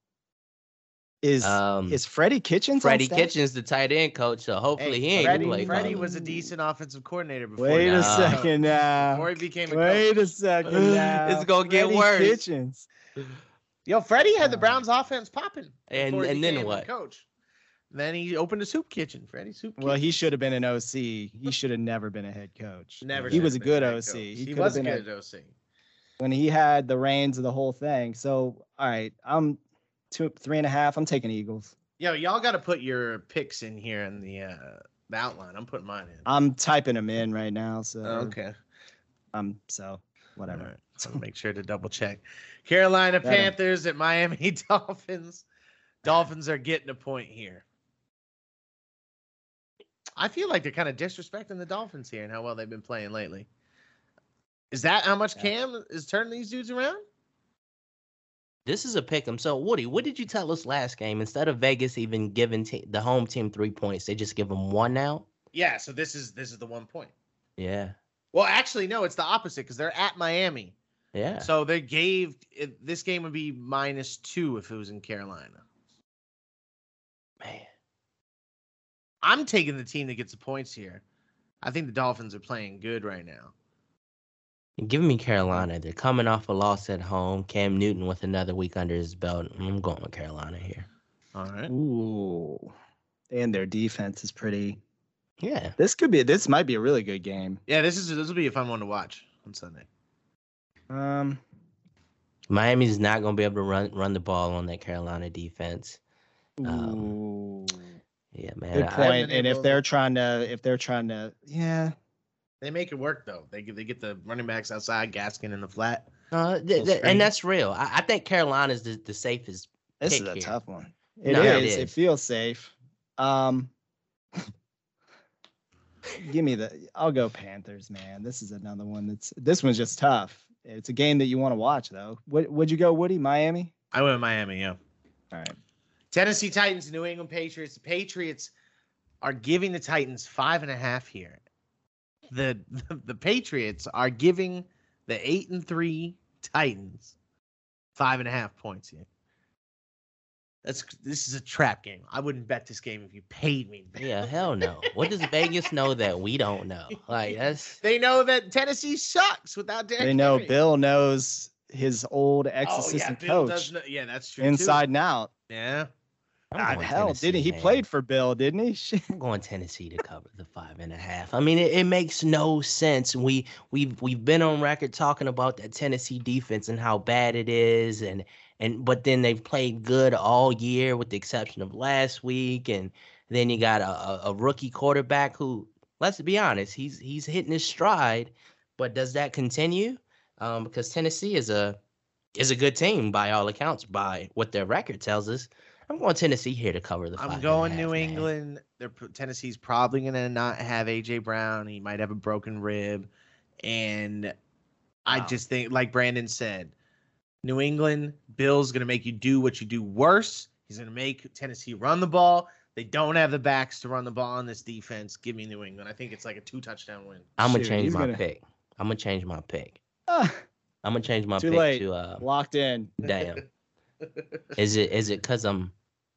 Is Freddie Kitchens? Freddie Kitchens, the tight end coach. So hopefully he ain't play. Freddie was a decent offensive coordinator before. Wait a second now. Before he became a coach. Wait a second now. It's gonna get worse. Kitchens. Yo, Freddie had the Browns offense popping. And then what? Coach. Then he opened a soup kitchen, Freddie. Well, he should have been an OC. He should have never been a head coach. Never. He was a good OC. He was a good OC. When he had the reins of the whole thing. So, all right, I'm 3.5. I'm taking Eagles. Yo, y'all got to put your picks in here in the outline. I'm putting mine in. I'm typing them in right now. So okay. So whatever. Right. So make sure to double check. Carolina Panthers at Miami Dolphins. Dolphins are getting a point here. I feel like they're kind of disrespecting the Dolphins here and how well they've been playing lately. Is that how much Cam is turning these dudes around? This is a pick 'em. So, Woody, what did you tell us last game? Instead of Vegas even giving the home team 3 points, they just give them 1 now? Yeah, so this is the 1 point. Yeah. Well, actually, no, it's the opposite because they're at Miami. Yeah. So they this game would be -2 if it was in Carolina. Man. I'm taking the team that gets the points here. I think the Dolphins are playing good right now. Give me Carolina. They're coming off a loss at home. Cam Newton with another week under his belt. I'm going with Carolina here. All right. Ooh. And their defense is pretty. Yeah. This might be a really good game. Yeah, this will be a fun one to watch on Sunday. Miami's not going to be able to run the ball on that Carolina defense. Ooh. Yeah, man. Good point. And if they're trying to, yeah. They make it work though. They get the running backs outside, Gaskin in the flat. And that's real. I think Carolina's the safest. This is pick a here. tough one. It is. It feels safe. Give me I'll go Panthers, man. This is another one this one's just tough. It's a game that you want to watch though. Would you go, Woody? Miami? I went Miami, yeah. All right. Tennessee Titans, New England Patriots. The Patriots are giving the Titans 5.5 here. The Patriots are giving the 8-3 Titans 5.5 points here. This is a trap game. I wouldn't bet this game if you paid me. Yeah, hell no. What does Vegas know that we don't know? Like they know that Tennessee sucks without Derrick They know Henry. Bill knows his old ex-assistant coach. Yeah, that's true. Inside and out. Yeah. Hell, didn't he? Played for Bill, didn't he? I'm going Tennessee to cover the 5.5. I mean, it makes no sense. We've been on record talking about that Tennessee defense and how bad it is, but then they've played good all year with the exception of last week, and then you got a rookie quarterback who, let's be honest, he's hitting his stride, but does that continue? Because Tennessee is a good team by all accounts, by what their record tells us. I'm going Tennessee here to cover the 5.5. I'm going New England. Tennessee's probably going to not have A.J. Brown. He might have a broken rib. And I just think, like Brandon said, New England, Bill's going to make you do what you do worse. He's going to make Tennessee run the ball. They don't have the backs to run the ball on this defense. Give me New England. I think it's like a 2-touchdown win. I'm going to change my pick. I'm going to change my pick. I'm going to change my pick late. to locked in. Damn. Is it because I'm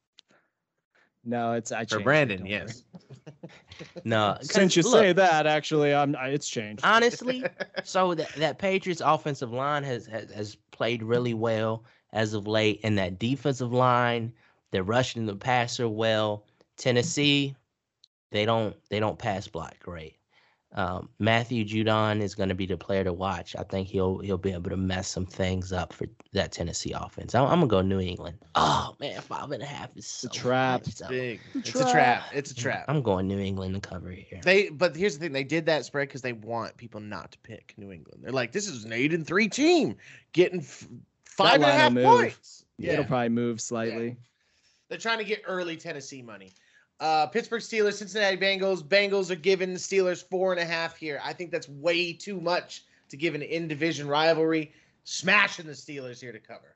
No, I for Brandon, yes. No, since you say that, actually, it's changed. Honestly, so that Patriots offensive line has played really well as of late, and that defensive line, they're rushing the passer well. Tennessee, they don't pass block great. Matthew Judon is going to be the player to watch. I think he'll be able to mess some things up for that Tennessee offense. I'm gonna go New England. Oh man, 5.5 is so a trap. It's big. It's trap. a trap. It's a trap. I'm going New England to cover here. But here's the thing: they did that spread because they want people not to pick New England. They're like, this is an 8-3 team getting 5.5 points. Yeah. It'll probably move slightly. Yeah. They're trying to get early Tennessee money. Pittsburgh Steelers, Cincinnati Bengals. Bengals are giving the Steelers 4.5 here. I think that's way too much to give an in-division rivalry. Smashing the Steelers here to cover.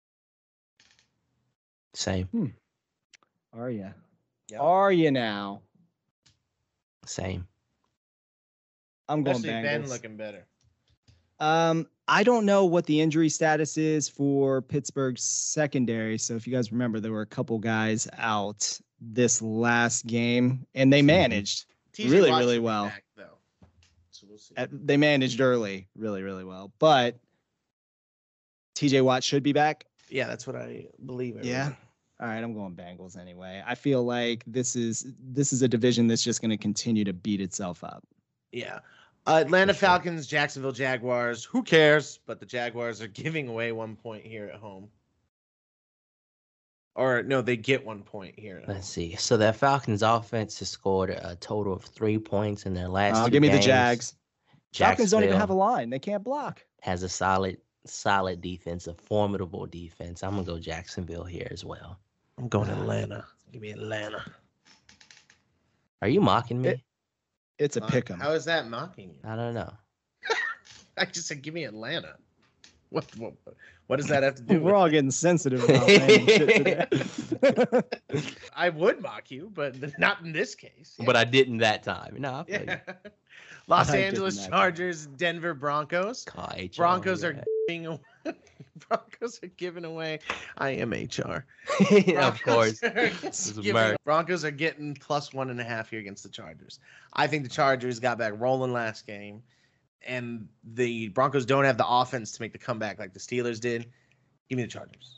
Same. Are you? Yep. Are you now? Same. I'm going Especially Bengals. Ben looking better. I don't know what the injury status is for Pittsburgh's secondary. So if you guys remember, there were a couple guys out this last game, and they managed really, really well. Back, though. So we'll see. They managed early, really, really well. But TJ Watt should be back. Yeah, that's what I believe. Yeah. All right, I'm going Bengals anyway. I feel like this is a division that's just going to continue to beat itself up. Yeah. Atlanta Falcons, Jacksonville Jaguars. Who cares? But the Jaguars are giving away 1 point here at home. Or no, they get 1 point here. Let's see. So that Falcons offense has scored a total of 3 points in their last 2 give me games. the Jags. Falcons don't even Jacksonville have a line. They can't block. has a solid defense, a formidable defense. I'm gonna go Jacksonville here as well. I'm going Atlanta. Give me Atlanta. Are you mocking me? It's a pick 'em. How is that mocking you? I don't know. I just said, give me Atlanta. What does that have to do We're with all getting sensitive about random shit today. I would mock you, but not in this case. But I didn't that time. No, I feel Yeah. you. Los I Angeles didn't Chargers, Denver Broncos. Call HR, Broncos you're are giving away. I am HR. right. Of course. Broncos are getting plus 1.5 here against the Chargers. I think the Chargers got back rolling last game, and the Broncos don't have the offense to make the comeback like the Steelers did. Give me the Chargers.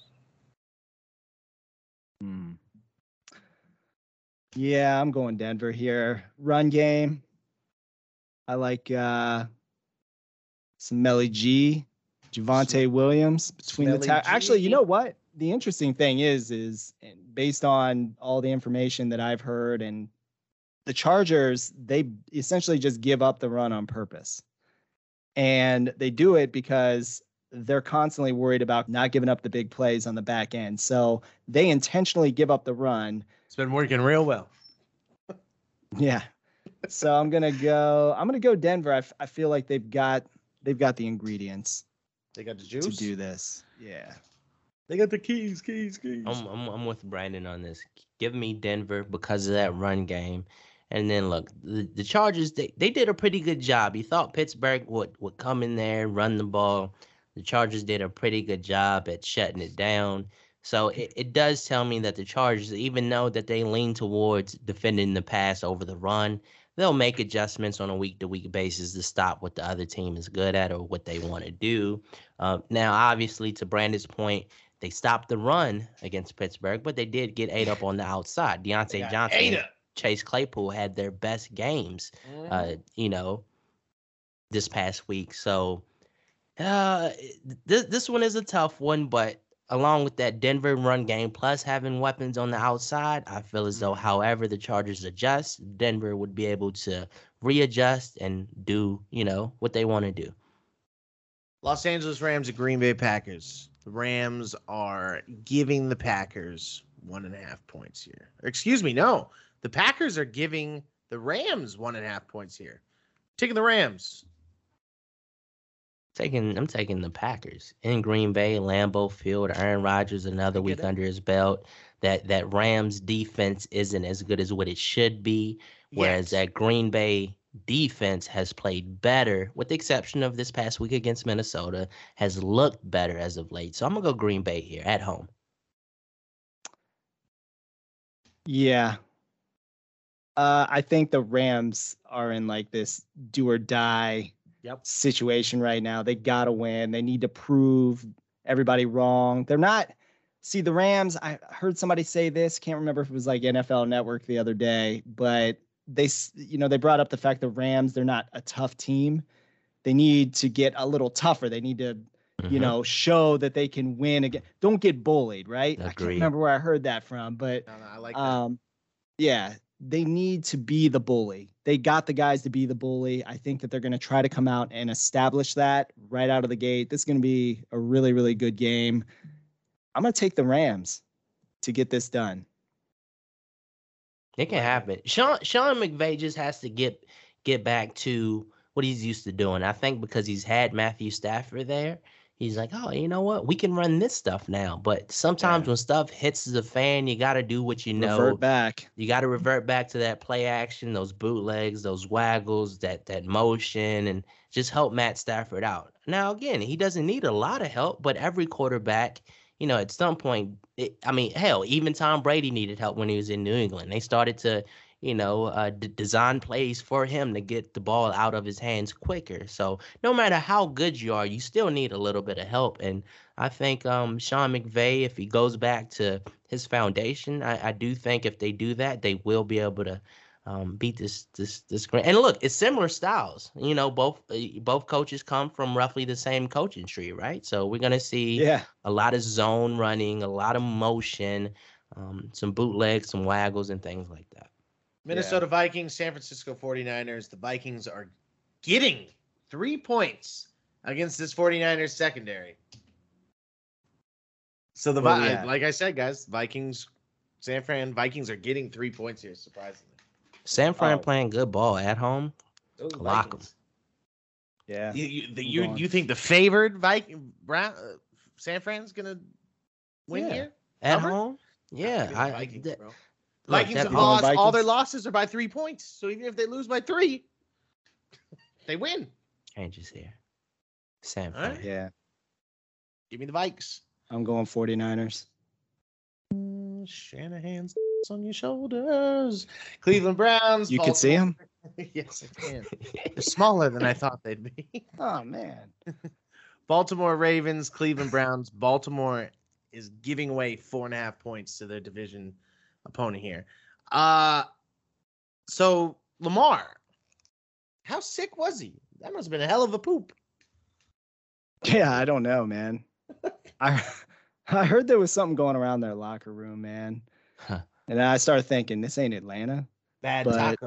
Yeah, I'm going Denver here. Run game. I like some Melly G, Javonte Williams between the Smelly G. Actually, you know what? The interesting thing is based on all the information that I've heard, and the Chargers, they essentially just give up the run on purpose. And they do it because they're constantly worried about not giving up the big plays on the back end. So they intentionally give up the run. It's been working real well. Yeah. So I'm gonna go Denver. I feel like they've got the ingredients They got the juice to do this. Yeah. They got the keys. I'm with Brandon on this. Give me Denver because of that run game. And then look, the Chargers, they did a pretty good job. You thought Pittsburgh would come in there and run the ball. The Chargers did a pretty good job at shutting it down. So it does tell me that the Chargers, even though that they lean towards defending the pass over the run, they'll make adjustments on a week-to-week basis to stop what the other team is good at or what they want to do. Now, obviously, to Brandon's point, they stopped the run against Pittsburgh, but they did get ate up on the outside. Deontay Johnson, Chase Claypool had their best games, this past week. So this one is a tough one, but along with that Denver run game plus having weapons on the outside, I feel as though however the Chargers adjust, Denver would be able to readjust and do, what they want to do. Los Angeles Rams and Green Bay Packers. The Rams are giving the Packers 1.5 points here. Or excuse me, no. The Packers are giving the Rams 1.5 points here. Taking the Rams. I'm taking the Packers in Green Bay, Lambeau Field. Aaron Rodgers another week under his belt. That Rams defense isn't as good as what it should be, whereas that Green Bay defense has played better, with the exception of this past week against Minnesota, has looked better as of late. So I'm gonna go Green Bay here at home. Yeah. I think the Rams are in like this do or die situation right now. They got to win. They need to prove everybody wrong. They're not. See, the Rams, I heard somebody say this. Can't remember if it was like NFL Network the other day, but they brought up the fact the Rams, they're not a tough team. They need to get a little tougher. They need to, show that they can win again. Don't get bullied, right? Agreed. I can't remember where I heard that from, but No, I like that. Yeah, they need to be the bully. They got the guys to be the bully. I think that they're going to try to come out and establish that right out of the gate. This is going to be a really, really good game. I'm going to take the Rams to get this done. It can happen. Sean McVay just has to get back to what he's used to doing. I think because he's had Matthew Stafford there, he's like, oh, you know what? We can run this stuff now. But sometimes when stuff hits the fan, you got to do what you know. Revert back. You got to revert back to that play action, those bootlegs, those waggles, that motion, and just help Matt Stafford out. Now, again, he doesn't need a lot of help, but every quarterback, at some point, even Tom Brady needed help when he was in New England. They started to, design plays for him to get the ball out of his hands quicker. So no matter how good you are, you still need a little bit of help. And I think Sean McVay, if he goes back to his foundation, I do think if they do that, they will be able to beat this. And look, it's similar styles. Both coaches come from roughly the same coaching tree, right? So we're gonna see a lot of zone running, a lot of motion, some bootlegs, some waggles, and things like that. Minnesota Vikings, San Francisco 49ers. The Vikings are getting 3 points against this 49ers secondary. So like I said, guys, San Fran Vikings are getting 3 points here, surprisingly. San Fran playing good ball at home. Lock them. Yeah. You think the favored San Fran's gonna win here at home? Yeah, Vikings, bro. Vikings have lost. All their losses are by 3 points. So even if they lose by 3, they win. Changes here. San Fran. Right. Yeah. Give me the Vikes. I'm going 49ers. Shanahan's on your shoulders. Cleveland Browns. You can see them? Yes, I can. They're smaller than I thought they'd be. Oh, man. Baltimore Ravens, Cleveland Browns. Baltimore is giving away 4.5 points to their division opponent here. So Lamar, how sick was he? That must have been a hell of a poop. Yeah, I don't know, man. I heard there was something going around their locker room, man. Huh. And then I started thinking, this ain't Atlanta. Bad taco.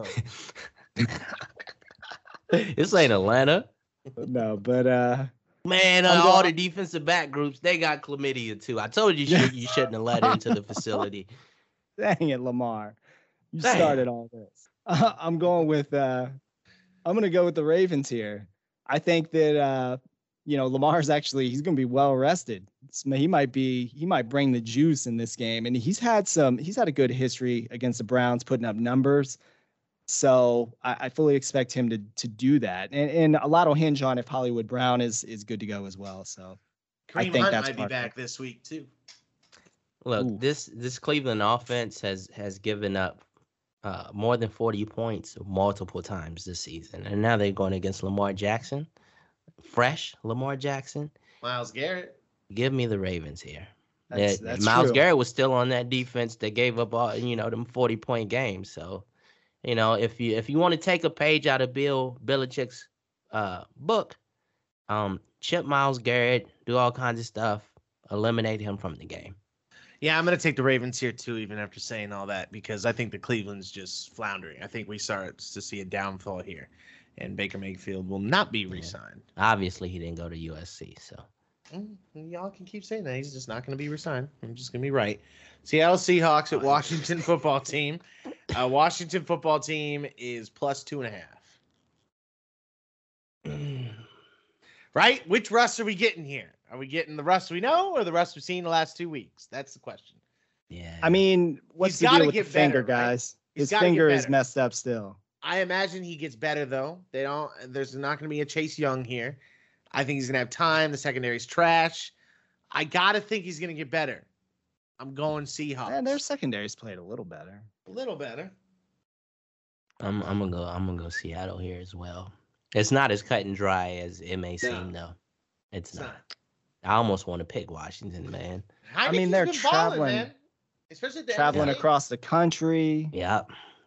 This ain't Atlanta. No, but man, all the defensive back groups, they got chlamydia too. I told you you shouldn't have let her into the facility. Dang it, Lamar. You started all this. I'm going to go with the Ravens here. I think that Lamar's he's going to be well rested. He might bring the juice in this game, and he's had a good history against the Browns, putting up numbers. So I fully expect him to do that, and a lot will hinge on if Hollywood Brown is good to go as well. So Kareem I think Hunt that's might be back this week too. Look, this Cleveland offense has given up more than 40 points multiple times this season, and now they're going against Lamar Jackson. Fresh Lamar Jackson. Myles Garrett. Give me the Ravens here. That's Myles true. Garrett was still on that defense that gave up all them 40-point games. So, if you want to take a page out of Bill Belichick's book, chip Myles Garrett, do all kinds of stuff, eliminate him from the game. Yeah, I'm going to take the Ravens here too, even after saying all that, because I think the Cleveland's just floundering. I think we start to see a downfall here, and Baker Mayfield will not be re-signed. Obviously, he didn't go to USC, so. Y'all can keep saying that. He's just not going to be re-signed. I'm just going to be right. Seattle Seahawks at Washington football team. Washington football team is plus 2.5. Right? Which Russ are we getting here? Are we getting the Russ we know or the Russ we've seen the last 2 weeks? That's the question. Yeah. I mean, what's the deal with the finger, guys? His finger is messed up still. I imagine he gets better though. There's not going to be a Chase Young here. I think he's going to have time. The secondary's trash. I got to think he's going to get better. I'm going Seahawks. Man, their secondary's played a little better. A little better. I'm gonna go Seattle here as well. It's not as cut and dry as it may seem though. It's not. I almost want to pick Washington, man. I mean, they're traveling, man. Especially across the country. Yep.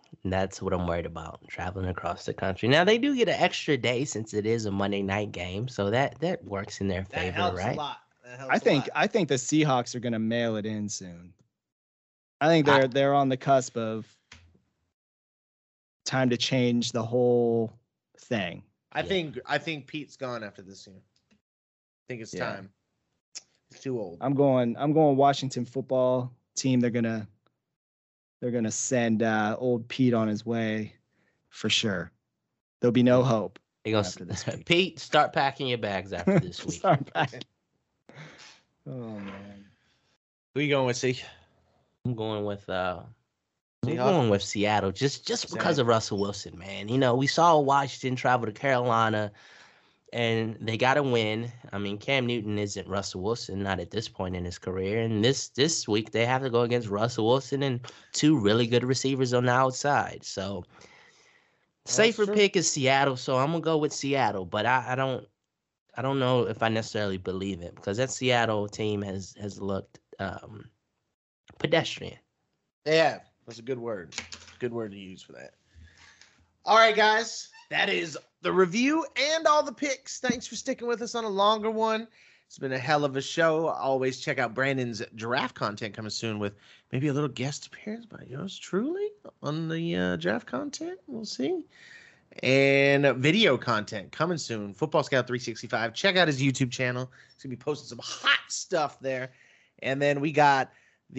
That's what I'm worried about, traveling across the country. Now, they do get an extra day since it is a Monday night game, so that works in their That favor, helps right? a lot. That helps I a think lot. the Seahawks are going to mail it in soon. I think they're on the cusp of time to change the whole thing. I think Pete's gone after this year. I think it's Yeah. time. He's too old. I'm going Washington football team. They're gonna send old Pete on his way for sure. There'll be no hope. They're gonna after this week. Pete, start packing your bags after this week. Start back. Oh man. Who you going with, C? I'm going with Seahawks? Seattle just because of Russell Wilson, man. You know, we saw Washington travel to Carolina and they got to win. I mean, Cam Newton isn't Russell Wilson, not at this point in his career. And this week they have to go against Russell Wilson and two really good receivers on the outside. So safer true. pick is Seattle, so I'm gonna go with Seattle. But I don't know if I necessarily believe it because that Seattle team has looked pedestrian. Yeah, that's a good word. Good word to use for that. All right, guys. That is the review and all the picks. Thanks for sticking with us on a longer one. It's been a hell of a show. Always check out Brandon's draft content coming soon with maybe a little guest appearance by yours truly on the draft content. We'll see. And video content coming soon. Football Scout 365. Check out his YouTube channel. He's going to be posting some hot stuff there. And then we got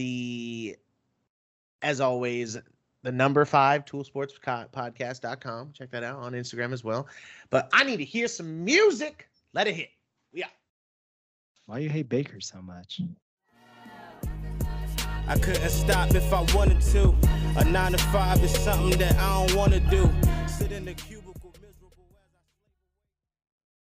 as always, the number 5 toolsportspodcast.com. Check that out on Instagram as well. But I need to hear some music. Let it hit. We out. Why you hate Baker so much? I couldn't stop if I wanted to. A 9 to 5 is something that I don't want to do. Sit in the queue.